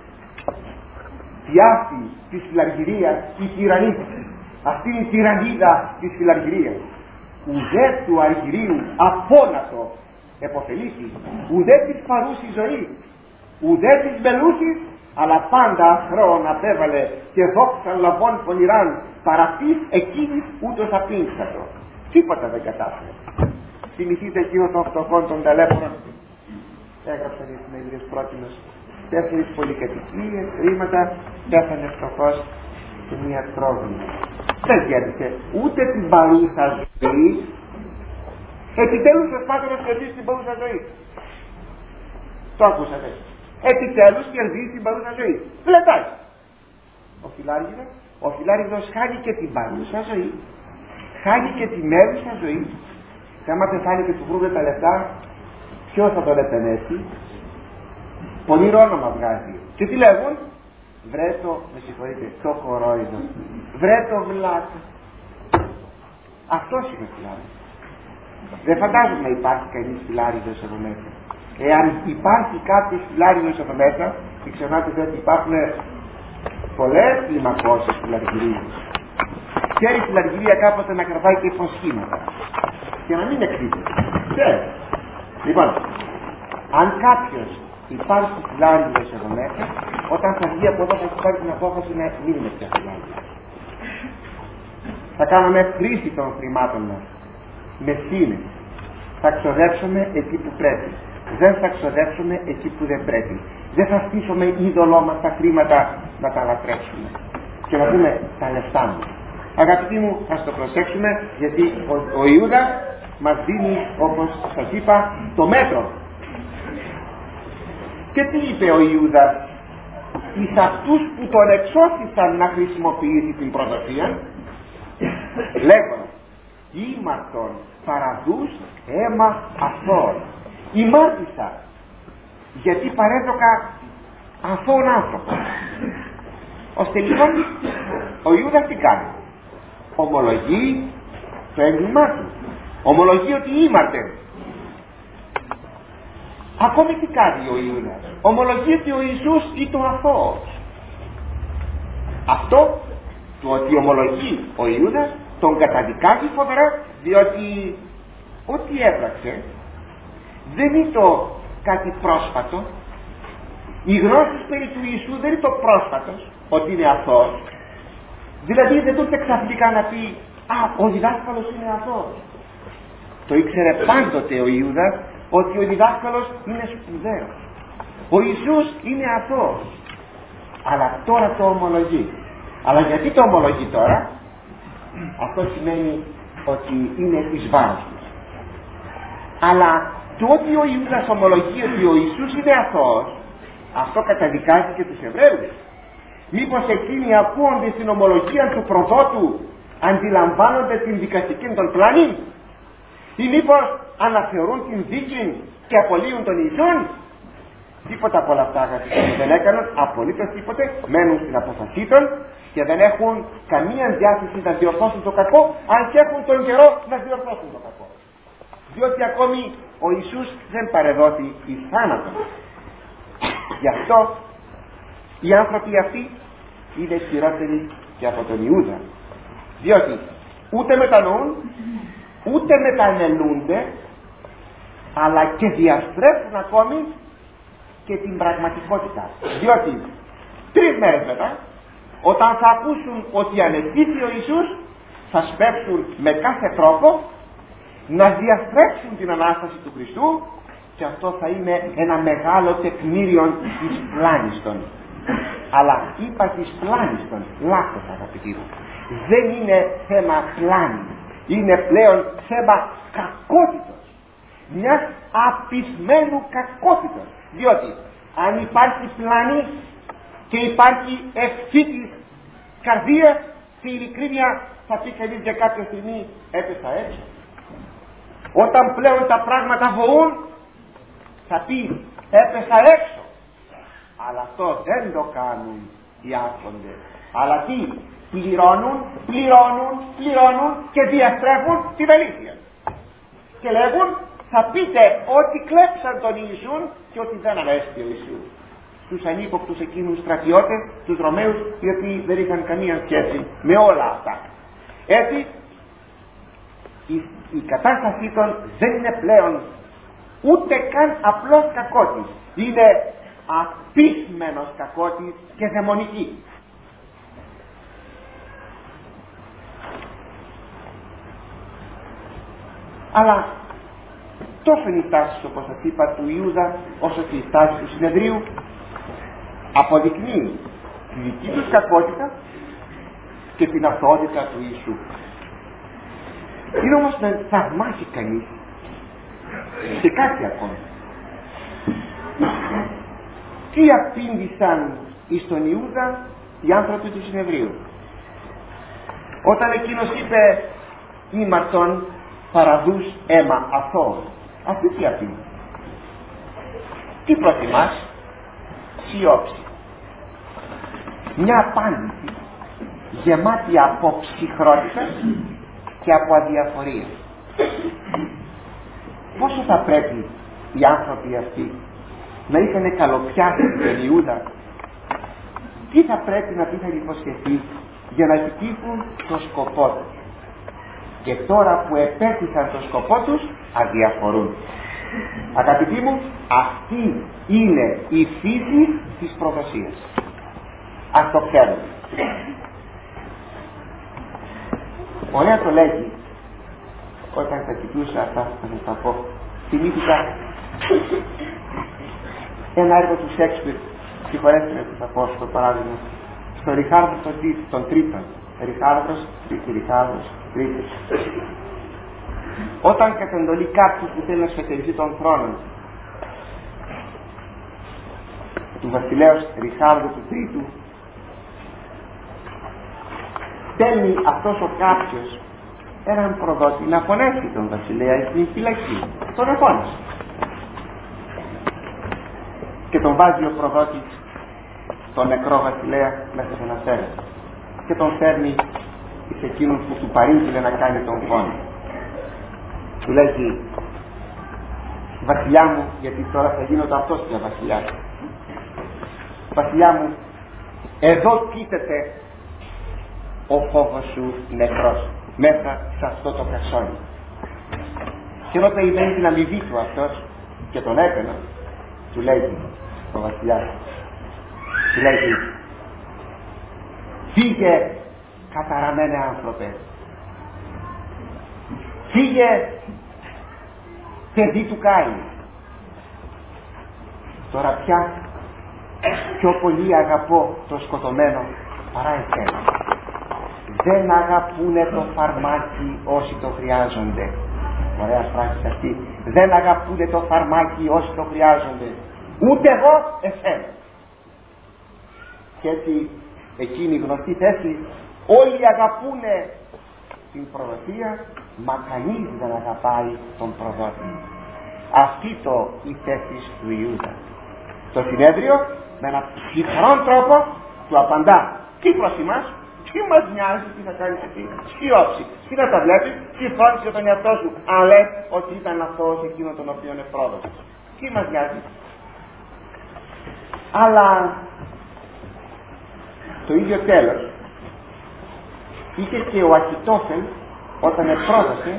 Τι αυτή της φιλαργυρίας η τυραννής, αυτή είναι η τυραννίδα της φιλαργυρίας. Ουδέ του αργυρίου απόλατο επωφελήθη, ουδέ της παρούσης ζωής, ουδέ της μελούσης, αλλά πάντα αθρώον απέβαλε και δόξαν λαβών πονηράν παραπείς εκείνης ούτως απίνξατο. Τίποτα δεν κατάφερε. Θυμηθείτε εκείνο των φτωχών των ταλέπορων, έγραψαν οι εφημερίδες πρότεινος 4 πολυκατοικίες, χρήματα, πέθανε φτωχός σε μία τρόγλη. Δεν γέννησε ούτε την παρούσα ζωή. Επιτέλους προσπάθησε να κερδίσει την παρούσα ζωή. Το ακούσατε? Επιτέλους κερδίσει την παρούσα ζωή. Φλετάει. Ο φιλάργυρος χάνει και την παρούσα ζωή, χάνει και τη μέρουσα ζωή. Και άμα δεν φάνει και του βρούμε τα λεφτά, ποιος θα τον επενέσει? Πολύ όνομα βγάζει. Και τι λέγουν? Βρε το, με συγχωρείτε, το κορόιδο, βρε το βλάκα. Αυτός είναι ο φιλάργυρος. Δεν φαντάζομαι να υπάρχει κανείς φιλάργυρος εδώ μέσα. Εάν υπάρχει κάποιος φιλάργυρος εδώ μέσα, και ξεχνάτε ότι υπάρχουν πολλές κλιμακώσεις φιλαργυρίες. Και η φιλαργυρία κάποτε να κρατάει και υποσχήματα. και να μην εκδίδεται. Λοιπόν, αν κάποιος υπάρχει φιλάνδιος εδώ μέσα, όταν θα βγει από εδώ θα έχει πάρει την απόφαση να μην είναι πια φιλάνδιος. Θα κάνουμε χρήση των χρημάτων μας με σύνεση. Θα ξοδέψουμε εκεί που πρέπει. Δεν θα ξοδέψουμε εκεί που δεν πρέπει. Δεν θα στήσουμε είδωλό μας τα χρήματα να τα λατρέψουμε και να δούμε τα λεφτά μας. Αγαπητοί μου, ας το προσέξουμε, γιατί ο Ιούδας μας δίνει, όπως σας είπα, το μέτρο. Και τι είπε ο Ιούδας εις αυτούς που τον εξώθησαν να χρησιμοποιήσει την προδοσία, λέγοντας ήμαρτον παραδούς αίμα αθώων. Ημάρτησα γιατί παρέδωκα αθώων άνθρωπο. Ώστε λοιπόν ο Ιούδας τι κάνει? Ομολογεί το έγκλημά του, ομολογεί ότι ήμαρτε. Ακόμη τι κάνει ο Ιούδας? Ομολογεί ότι ο Ιησούς ήταν αθώος. Αυτό το ότι ομολογεί ο Ιούδας τον καταδικάζει φοβερά, διότι ό,τι έπραξε δεν είναι το κάτι πρόσφατο. Οι γνώσεις περί του Ιησού δεν είναι το πρόσφατος ότι είναι αθώος. Δηλαδή δεν του ξαφνικά να πει ο διδάσκαλος είναι αθώος. Το ήξερε πάντοτε ο Ιούδας ότι ο διδάσκαλος είναι σπουδαίος. Ο Ιησούς είναι αθώος. Αλλά τώρα το ομολογεί. Αλλά γιατί το ομολογεί τώρα? Αυτό σημαίνει ότι είναι εις βάρος του. Αλλά το ότι ο Ιούδας ομολογεί ότι ο Ιησούς είναι αθώος, αυτό καταδικάζει και τους Εβραίους. Μήπως εκείνοι ακούονται στην ομολογία του προδότου αντιλαμβάνονται την δικαστική των πλάνη, ή μήπως αναθεωρούν την δίκη και απολύουν τον Ιησούν? Τίποτα από όλα αυτά δεν έκαναν απολύτως τίποτε, μένουν στην απόφασή των και δεν έχουν καμία διάθεση να διορθώσουν το κακό, αν και έχουν τον καιρό να διορθώσουν το κακό. Διότι ακόμη ο Ιησούς δεν παρεδόθη εις θάνατον. Γι' αυτό οι άνθρωποι αυτοί είναι χειρότεροι και από τον Ιούδα, διότι ούτε μετανοούν ούτε μετανελούνται, αλλά και διαστρέφουν ακόμη και την πραγματικότητα. Διότι 3 μέρες μετά, όταν θα ακούσουν ότι ανετήθη ο Ιησούς, θα σπεύσουν με κάθε τρόπο να διαστρέψουν την Ανάσταση του Χριστού, και αυτό θα είναι ένα μεγάλο τεκμήριο της πλάνιστον. Αλλά είπα της πλάνιστον, λάθος αγαπητοί μου. Δεν είναι θέμα πλάνης, είναι πλέον θέμα κακότητος, μιας απεισμένου κακότητος. Διότι αν υπάρχει πλάνη και υπάρχει ευθύτης καρδία και ειλικρίνεια, θα πει κανείς για κάποια στιγμή έπεσα έξω. Όταν πλέον τα πράγματα βοούν, θα πει έπεσα έξω. Αλλά αυτό δεν το κάνουν οι άρχοντες. Αλλά τι? Πληρώνουν και διαστρέφουν την αλήθεια. Και λέγουν, θα πείτε ότι κλέψαν τον Ιησούν και ότι δεν αρέσει ο Ιησούς. Στους ανύποπτους εκείνους στρατιώτες, τους Ρωμαίους, οι οποίοι δεν είχαν καμία σχέση με όλα αυτά. Έτσι η κατάστασή των δεν είναι πλέον ούτε καν απλός κακότης, είναι απείσμενος κακότης και δαιμονική. Αλλά τόσο είναι η τάση, όπως σας είπα, του Ιούδα, όσο και η τάση του Συνεδρίου αποδεικνύει τη δική τους κακότητα και την αθωότητα του Ιησού. Είναι όμως να θαυμάσει κανείς και κάτι ακόμα. Τι απήντησαν εις τον Ιούδα οι άνθρωποι του Συνεδρίου? Όταν εκείνος είπε ήμαρτον παραδούς αίμα αθώων, αυτή τι απήντησε? Τι προτιμάς? Σιώψη. Μια απάντηση γεμάτη από ψυχρότητα και από αδιαφορία. Πόσο θα πρέπει οι άνθρωποι αυτοί να είχαν καλοπιάσει τον Ιούδα, τι θα πρέπει να είχαν υποσχεθεί για να επιτύχουν το σκοπό τους. και τώρα που επέτυχαν το σκοπό τους αδιαφορούν. Αγαπητοί μου, αυτή είναι η φύση της προδοσίας. Ας το ξέρουμε. Ωραία το λέγει, όταν τα κοιτούσα αυτά θα σας τα πω, θυμήθηκα ένα έργο του Σέξπιρ, συγχωρέστε με που θα πω στο παράδειγμα, στο Ριχάρδο τον Τρίτον. Ριχάρδος Τρίτος. Όταν κατεντολεί κάποιου που θέλει να σφετεριστεί τον θρόνο του βασιλέως Ριχάρδου του Τρίτου, στέλνει αυτός ο κάποιος έναν προδότη να πονέσει τον βασιλέα στην φυλακή. Τον εφώνησε και τον βάζει ο προδότης τον νεκρό βασιλέα μέσα σε ένα τέρας και τον φέρνει σε εκείνον που του παρήγγειλε να κάνει τον φόνο. Του λέγει, βασιλιά μου, γιατί τώρα θα γίνω το αυτός πια βασιλιά, βασιλιά μου, εδώ κοίταται ο φόβος σου νεκρός μέσα σε αυτό το κασόνι. Και ενώ περιμένει την αμοιβή του αυτός και τον έπαιρνα, του λέει ο βασιλιάς, του λέει, φύγε καταραμένε άνθρωπε, φύγε παιδί του Κάιν. Τώρα πια πιο πολύ αγαπώ το σκοτωμένο παρά εσένα. Δεν αγαπούνε το φαρμάκι όσοι το χρειάζονται. Ωραία φράση αυτή. Δεν αγαπούνε το φαρμάκι όσοι το χρειάζονται. Ούτε εγώ εσένα. Και έτσι εκείνη η γνωστή θέση, όλοι αγαπούνε την προδοσία, μα κανείς δεν αγαπάει τον προδότη. Αυτή η θέση του Ιούδα. Το συνέδριο με έναν ψυχρόν τρόπο του απαντά, τι προς εμάς, τι μας νοιάζει, τι θα κάνεις εσύ, σιώψη, τι να τα βλέπεις, συμφώνησε τον εαυτό σου, αν λες ότι ήταν αυτός εκείνο τον οποίο είναι πρόδοτος. Τι μας νοιάζει. Αλλά το ίδιο τέλος είχε και ο Αχιτόφελ όταν επρόδωσε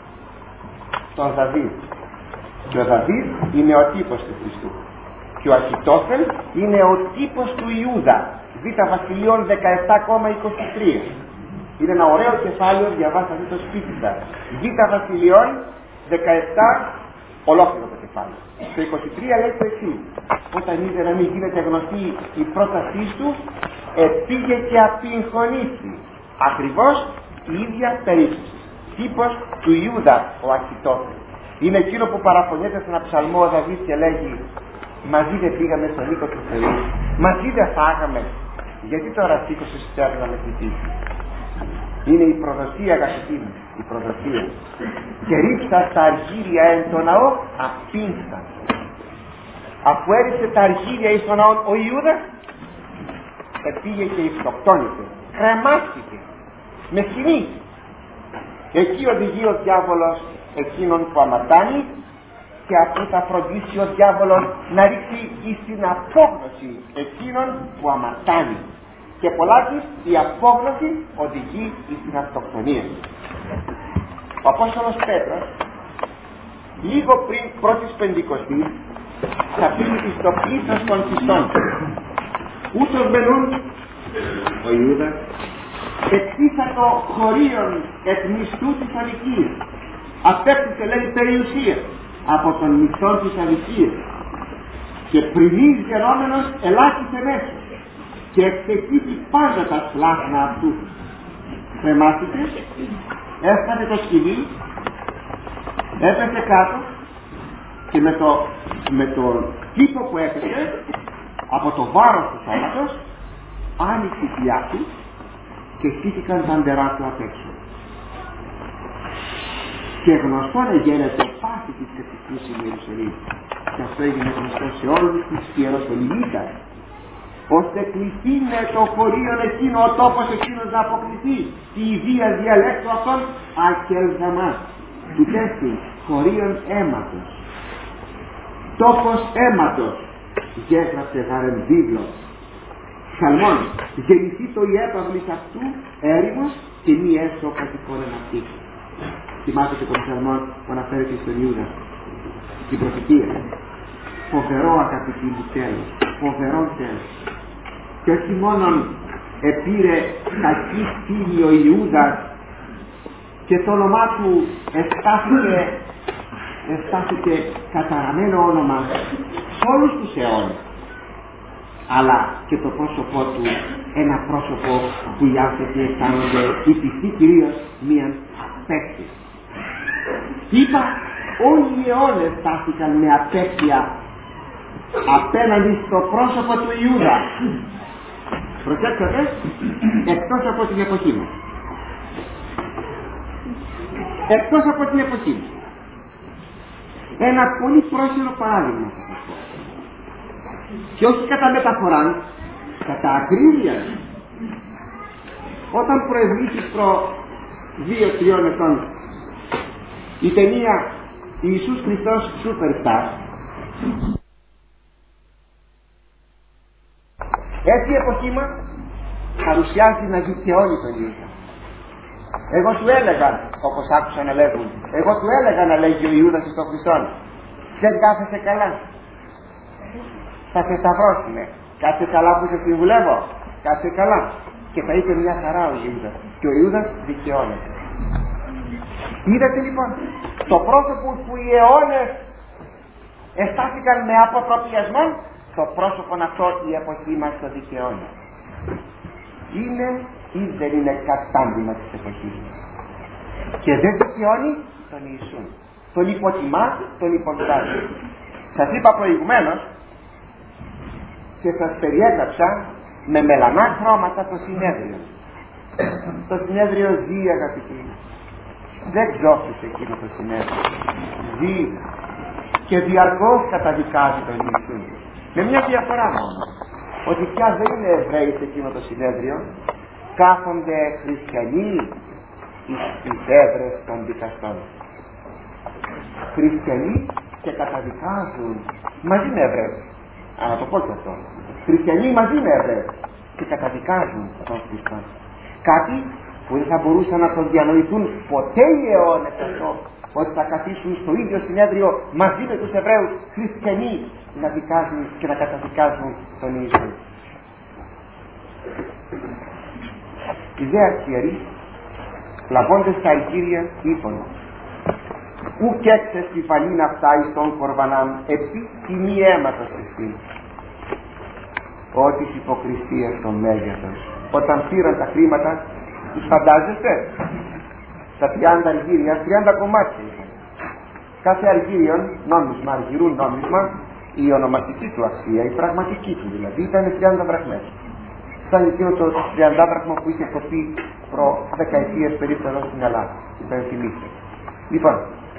τον Δαβίδ. Και ο Δαβίδ είναι ο τύπος του Χριστού και ο Αχιτόφελ είναι ο τύπος του Ιούδα. Β' Βασιλείων 17,23. Είναι ένα ωραίο κεφάλαιο, διαβάσατε το σπίτι σας. Β' Βασιλείων 17, ολόκληρο το κεφάλαιο. Το 23 λέει το εξής: όταν είδε να μην γίνεται γνωστή η πρότασή του, πήγε και απειγχωνίστη. Ακριβώς η ίδια περίπτωση. Τύπος του Ιούδα ο Αχιτόφελ. Είναι εκείνο που παραφωνιέται σε ένα ψαλμό ο Δαβίδ και λέγει, μαζί δεν πήγαμε στον οίκο του Θεού, μαζί δεν φάγαμε, γιατί τώρα σήκωσε στέρνα να με χτυπήσει. Είναι η προδοσία, αγαπητοί μου, η προδοσία. Και ρίξα τα αργύρια εν το ναό, απίνξα. Αφού έριξε τα αργύρια εις το ναό ο Ιούδας, πήγε και υπτοκτόνησε, κρεμάστηκε με σκηνή. Εκεί οδηγεί ο διάβολος εκείνον που αμαρτάνει, και αφού θα φροντίσει ο διάβολος να ρίξει στην απόγνωση εκείνον που αμαρτάνει. Και πολλάκις η απόγνωση οδηγεί στην αυτοκτονία. Ο Απόστολος Πέτρος λίγο πριν πρώτης Πεντηκοστής θα πει στο πλήθος των πιστών, ούτως μενούν ο Ιούδας εκτίσα το χωρίον εκ μισθού της αδικίας, απέκτησε λέει περιουσία από τον μισθό της αδικίας και πριμής γενόμενος ελάχισε μέσα και εξεκίσει πάντα τα σπλάχνα αυτού. Κρεμάστηκε, έφτανε το σκυλί, έπεσε κάτω και με το τύπο που έπεσε από το βάρος του σώματος άνοιξε η κοιλιά του και χύθηκαν τα αντερά του απ' έξω. Και γνωστό γίνεται πάση της κατοικούς στην Ιερουσαλήμ. Και αυτό έγινε γνωστό σε όλους τους Ιεροσολυμίτας, ώστε κλειστεί με το χωρίον εκείνο, ο τόπος εκείνος να αποκλειστεί τη ιδία διαλέκτου αυτών ακελδαμά του τέστη χωρίον αίματος, τόπος αίματος γέγραψε γάρεν βίβλος ψαλμών, γεννηθεί το ιέπαυλης αυτού έρημος και μη έσω κατοικόρεν αυτή. Θυμάστε και τον ψαλμό που αναφέρεται στον Ιούδα, την προφητεία. Φοβερό, αγαπητοί μου, τέλος, φοβερό τέλος. Και όχι μόνον επήρε κακή στήλη ο Ιούδας και το όνομά του εστάθηκε καταραμένο όνομα σε όλους τους αιώνες, αλλά και το πρόσωπό του ένα πρόσωπο που οι άνθρωποι αισθάνονται, οι πιστοί κυρίως, μίαν απέκτηση. Είπα, όλοι οι αιώνες στάθηκαν με απέκτεια απέναντι στο πρόσωπο του Ιούδα. Προσέξτε, εκτός από την εποχή μας. Εκτός από την εποχή μας. Ένα πολύ πρόσφαιρο παράδειγμα θα σας πω. Και όχι κατά μεταφορά, κατά ακρίβεια. Όταν προευλήθη προ 2-3 ετών η ταινία Ιησούς Χριστός Superstar, έτσι η εποχή μας παρουσιάζει να δικαιώνει τον Ιούδα. Εγώ του έλεγα, όπως άκουσα να λέγουν, εγώ του έλεγα να λέγει ο Ιούδας στον Χριστό, δεν κάθεσαι καλά, θα σε σταυρώσουνε, κάτσε καλά που σε συμβουλεύω, κάτσε καλά. Και θα είπε μια χαρά ο Ιούδας, και ο Ιούδας δικαιώνεται. Είδατε λοιπόν το πρόσωπο που οι αιώνες εστάθηκαν με αποτροπιασμό, το πρόσωπο αυτό η εποχή μας το δικαιώνει. Είναι ή δεν είναι κατάντημα της εποχής μας? Και δεν δικαιώνει τον Ιησού, τον υποτιμά, τον υποκράζει. Σας είπα προηγουμένως και σας περιέγραψα με μελανά χρώματα το συνέδριο. Το συνέδριο ζει, αγαπητοί, δεν ξόφτησε εκείνο το συνέδριο, ζει και διαρκώς καταδικάζει τον Ιησού, με μια διαφορά μόνο, ότι πια δεν είναι Εβραίοι σε εκείνο το συνέδριο, κάθονται χριστιανοί στις έδρες των δικαστών. Χριστιανοί και καταδικάζουν μαζί με Εβραίους, αλλά το πω και αυτό, χριστιανοί μαζί με Εβραίους και καταδικάζουν τον Χριστό. Κάτι που δεν θα μπορούσαν να τον διανοηθούν ποτέ οι αιώνες αυτό, ότι θα καθίσουν στο ίδιο συνέδριο μαζί με τους Εβραίους χριστιανοί να δικάζουν και να καταδικάζουν τον Ιησού. Οι δε αρχιερείς, λαβώντες τα αργύρια, είπαν, ουκ έξες τη φαλήν αυτά εις τον κορβανάν, επί τιμή αίματος εστί. Ό,τι υποκρισίας το μέγεθος. Όταν πήραν τα χρήματα, τους φαντάζεστε, τα 30 αργύρια, 30 κομμάτια είχαν. Κάθε αργύριον, νόμισμα, αργυρούν νόμισμα, η ονομαστική του αξία, η πραγματική του δηλαδή, ήταν 30 δραχμές. Σαν εκείνο το 30 δραχμό που είχε κοπεί προ δεκαετίες περίπου εδώ στην Ελλάδα. Υπενθυμίστε. Λοιπόν,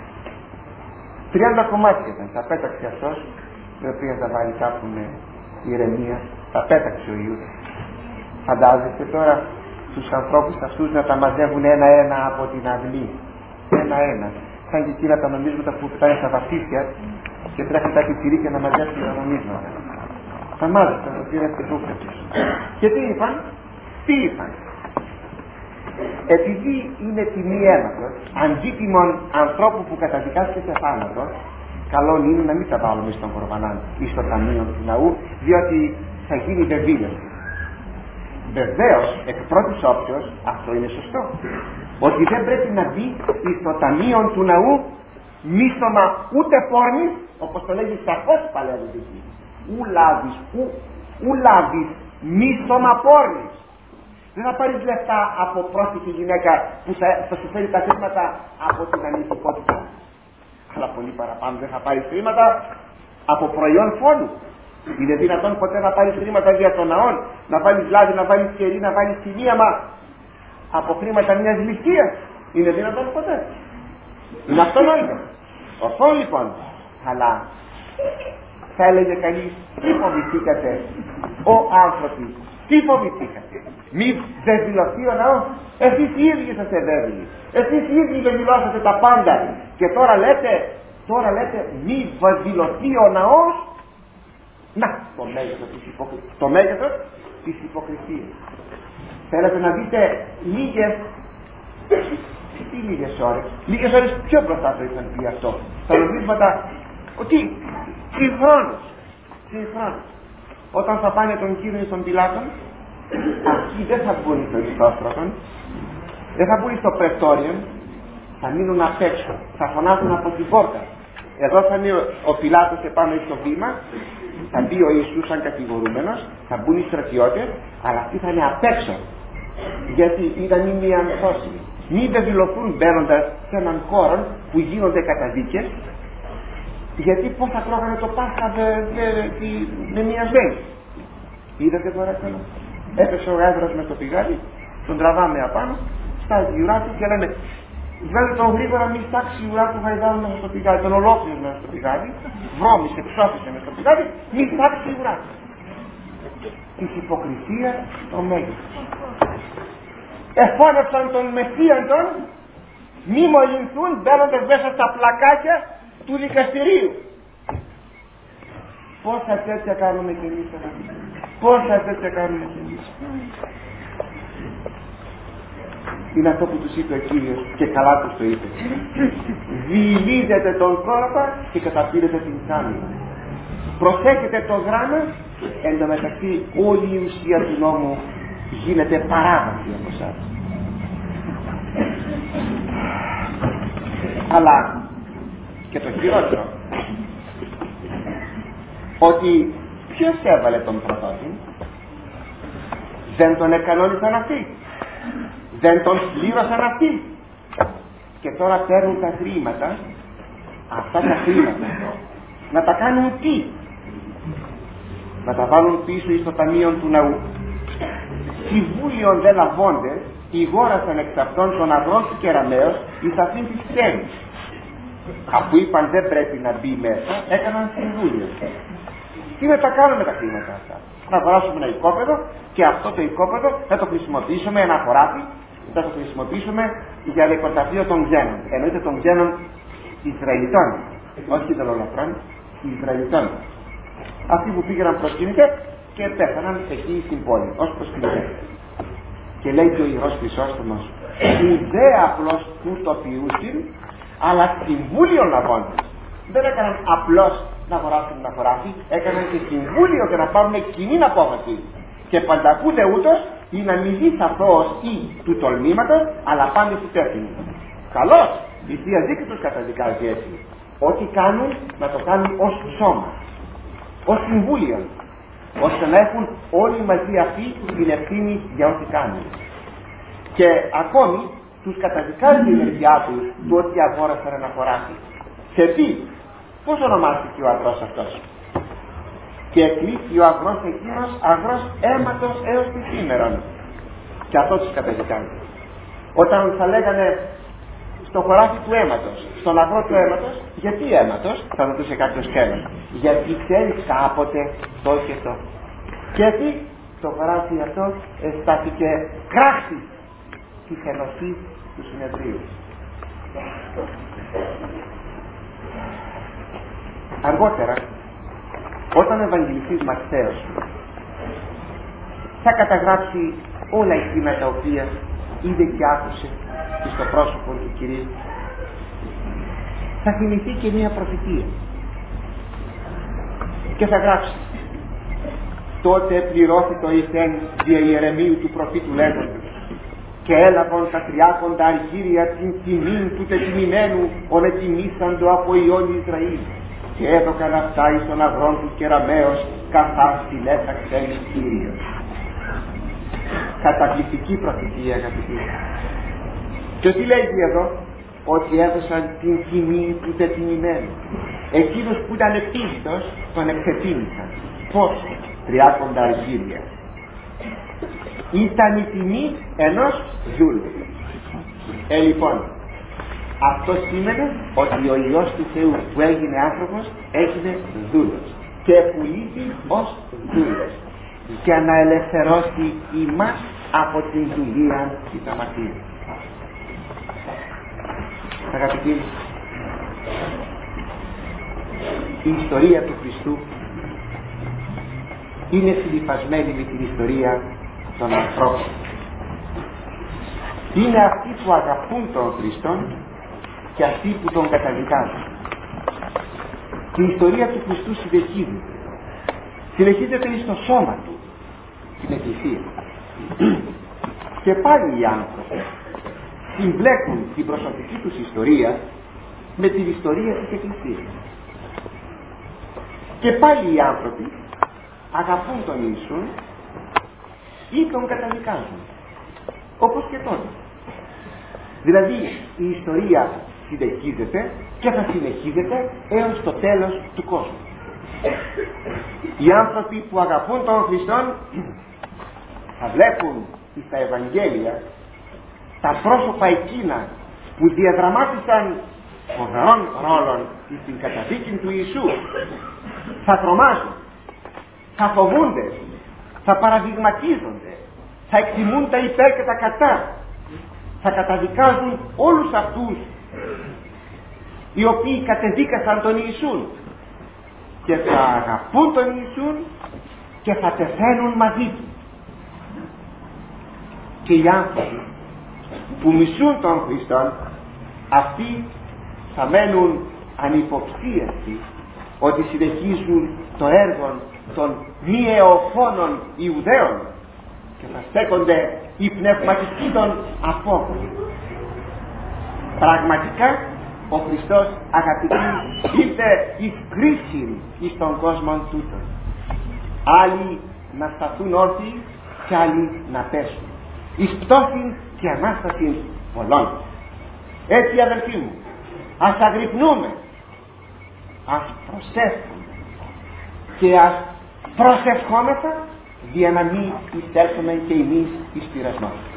30 κομμάτια ήταν, τα πέταξε αυτός, οι οποίοι θα βάλει κάπου με ηρεμία, τα πέταξε ο Ιούδας. Φαντάζεστε τώρα τους ανθρώπους αυτούς να τα μαζεύουν ένα-ένα από την αυλή. Ένα-ένα. Σαν και εκείνα τα νομίσματα που φτάνει στα βαφίσια και τρέχουν τα πιτσιρίκια να μαζεύουν τα νομίσματα. Τα μάζεψαν, το πήραν και τούφλες. Και τι είπαν. Επειδή είναι τιμή αίματος, αντίτιμον ανθρώπου που καταδικάστηκε σε θάνατο, καλό είναι να μην τα βάλουμε στον κορβανάν ή στο ταμείο του ναού, διότι θα γίνει βεβήλωση. Βεβαίως, εκ πρώτης όψεως, αυτό είναι σωστό. Ότι δεν πρέπει να μπει στο ταμείο του ναού μίσθωμα ούτε πόρνης, όπως το λέγει σαφώς παλεύει εκεί. Ου λάβεις μίσθωμα πόρνης. Δεν θα πάρεις λεφτά από πρόσθετη γυναίκα που θα σου φέρει τα χρήματα από την ανηθικότητα. Αλλά πολύ παραπάνω δεν θα πάρεις χρήματα από προϊόν φόνου. Είναι δυνατόν ποτέ να πάρεις χρήματα για τον ναόν, να βάλεις λάδι, να βάλεις κερί, να βάλεις χημίαμα από χρήματα μιας ληστείας? Είναι δυνατόν ποτέ? Είναι αυτονόητο. Ορθόν λοιπόν. Αλλά θα έλεγε κανείς, τι φοβηθήκατε ο άνθρωποι, τι φοβηθήκατε? Μη βεβηλωθεί ο ναός? Εσείς οι ίδιοι σας ευέβηλοι, εσείς οι ίδιοι βεβηλώσατε τα πάντα και τώρα λέτε μη βεβηλωθεί ο ναός. Να, το μέγεθος της υποκρισίας. Θέλετε να δείτε λίγες τι λίγες ώρες πιο μπροστά το είχαν πει αυτό. Τα νομίσματα ότι συγχρόνως όταν θα πάνε τον Κύριο στον Πιλάτον, αυτοί δεν θα μπουν στο Ιστόστρωτον, δεν θα μπουν στο Πρεκτόριον, θα μείνουν απ' έξω, θα φωνάζουν από την πόρτα. Εδώ θα είναι ο Πιλάτος επάνω στο βήμα, θα μπει ο Ιησούς σαν κατηγορούμενος, θα μπουν οι στρατιώτες, αλλά αυτοί θα είναι απ' έξω. Γιατί ήταν μία ανθώσιμη. Μην βεβαιωθούν μπαίνοντας σε έναν χώρο που γίνονται καταδίκες, γιατί πώς θα τρώγανε το Πάσχα με μία σβένη. Είδατε τώρα καλά. Έπεσε ο γάιδρος με το πηγάδι, τον τραβάμε απάνω, στάζει η ουρά του και λένε βγάλε τον γρήγορα, μη στάξει η ουρά του γαϊδάρου μέσα στο πηγάδι, τον ολόκληρο μέσα στο πηγάδι, βρώμησε, ψώφισε μέσα στο πηγάδι, μη στάξει η ουρά του. Της υποκρισίας το μέγεθος. Εφώνευσαν τον Μεσσίαντον, μη μολυνθούν μπαίνοντας μέσα στα πλακάκια του δικαστηρίου. Πόσα τέτοια κάνουμε κι εμείς, πόσα τέτοια κάνουμε κι εμείς. Είναι αυτό που τους είπε ο Κύριος και καλά τους το είπε. Διηλίδετε τον κόρπα και καταπήρετε την θάμηνα. Προσέχετε το γράμμα, εν τω μεταξύ όλη η ουσία του νόμου γίνεται παράβαση από εσάς. Αλλά και το χειρότερο, ότι ποιος έβαλε τον πρωτότη? Δεν τον εκανόνισαν αυτοί, δεν τον πλήρωσαν αυτοί, και τώρα παίρνουν τα χρήματα, αυτά τα χρήματα, να τα κάνουν τι? Να τα βάλουν πίσω στο ταμείο του ναού. Συμβούλιον δε λαβώντες, ηγόρασαν εξ αυτών των αγρών του κεραμέως εις αυτήν της ξένης. Αφού είπαν δεν πρέπει να μπει μέσα, έκαναν συμβούλιο. Τι να τα κάνουμε τα χρήματα αυτά? Να αγοράσουμε ένα οικόπεδο και αυτό το οικόπεδο θα το χρησιμοποιήσουμε, ένα χωράφι, θα το χρησιμοποιήσουμε για λεκοταφείο των ξένων. Εννοείται των ξένων Ισραηλιτών, όχι των ολοκληρών, Ισραηλιτών. Αυτοί που πήγαιναν προσκυνητές και πέθαναν εκεί στην πόλη ως προσκυνητές. Και λέει και ο Ιερός Χρυσόστομος, ουδέ απλώς τούτο ποιούσιν, αλλά συμβούλιο να πόντες. Δεν έκαναν απλώς να αγοράσουν ένα χωράφι, έκαναν και συμβούλιο για να πάρουν κοινή απόφαση. Και παντακούνται ούτως ή να μην δεις αθώος ή του τολμήματος, αλλά πάντες υπεύθυνοι. Καλώς, η Θεία Δίκη τους καταδικάζει έτσι. Ό,τι κάνουν, να το κάνουν ως σώμα, ως συμβούλιο, ώστε να έχουν όλοι μαζί αυτοί την ευθύνη για ό,τι κάνουν. Και ακόμη τους καταδικάζει η μεριά τους του ότι αγόρασαν ένα χωράφι. Σε τι? Πώς ονομάστηκε ο αγρός αυτός? Και εκλήθη ο αγρός εκείνος αγρός αίματος έως τη σήμερα. Και αυτό τους καταδικάζει. Όταν θα λέγανε στο χωράφι του αίματος, στον αγρό του αίματος, γιατί αίματος? Θα ρωτούσε κάποιος σκέλος. Γιατί ξέρεις κάποτε το και το. Και έτσι το χωράφι αυτό στάθηκε κράχτης της ενοχής του συνεδρίου. Αργότερα, όταν ο Ευαγγελιστής Ματθαίος θα καταγράψει όλα εκείνα τα οποία είδε και άκουσε στο πρόσωπο του Κυρίου, θα θυμηθεί και μία προφητεία και θα γράψει, τότε πληρώθη το ηθέν δια Ιερεμίου του προφήτου λέγοντος, και έλαβαν τα 30 αργύρια την τιμή του τετιμημένου ον ετιμήσαντο από Υιόν Ισραήλ, και έδωκαν αυτά εις τον αγρόν του κεραμέως καθά συνέταξεν Κύριος. Καταπληκτική προφητεία, αγαπητοί. Και τι λέγει εδώ? Ότι έδωσαν την τιμή του τετιμημένου. Εκείνος που ήταν εκτίμητος τον εξετίμησαν. Πώς? 30 αργύρια. Ήταν η τιμή ενός δούλου. Λοιπόν, αυτό σήμαινε ότι ο Υιός του Θεού που έγινε άνθρωπος έγινε δούλος και πουλήθη ως δούλος για να ελευθερώσει ημάς από την δουλεία της αμαρτίας. Αγαπητοί, η ιστορία του Χριστού είναι συνυφασμένη με την ιστορία των ανθρώπων. είναι αυτοί που αγαπούν τον Χριστό και αυτοί που τον καταδικάζουν. Και η ιστορία του Χριστού συνεχίζεται στο σώμα του, την Εκκλησία. Και πάλι οι άνθρωποι συμπλέκουν την προσωπική τους ιστορία με την ιστορία της Εκκλησίας. Και πάλι οι άνθρωποι αγαπούν τον Ιησού ή τον καταδικάζουν, όπως και τότε. Δηλαδή η ιστορία συνεχίζεται και θα συνεχίζεται έως το τέλος του κόσμου. Οι άνθρωποι που αγαπούν τον Χριστό θα βλέπουν στα Ευαγγέλια τα πρόσωπα εκείνα που διαδραμάτισαν φοβερών ρόλων στην καταδίκη του Ιησού. Θα τρομάζουν, θα φοβούνται, θα παραδειγματίζονται, θα εκτιμούν τα υπέρ και τα κατά, θα καταδικάζουν όλους αυτούς οι οποίοι κατεδίκασαν τον Ιησούν και θα αγαπούν τον Ιησούν και θα πεθαίνουν μαζί του. Και οι άνθρωποι που μισούν τον Χριστό, αυτοί θα μένουν ανυποψίαστοι ότι συνεχίζουν το έργο των μη αιωφώνων Ιουδαίων και θα στέκονται οι πνευματικοί των απόκριτων. Πραγματικά ο Χριστός, αγαπητοί, ήρθε εις κρίση εις τον κόσμο τούτο. Άλλοι να σταθούν όρθιοι και άλλοι να πέσουν, εις πτώση και Ανάσταση πολλών. Έτσι αδελφοί μου, ας αγρυπνούμε, ας προσεύχουμε και ας προσευχόμεθα για να μην εισέλθουμε και εμείς εις πειρασμό.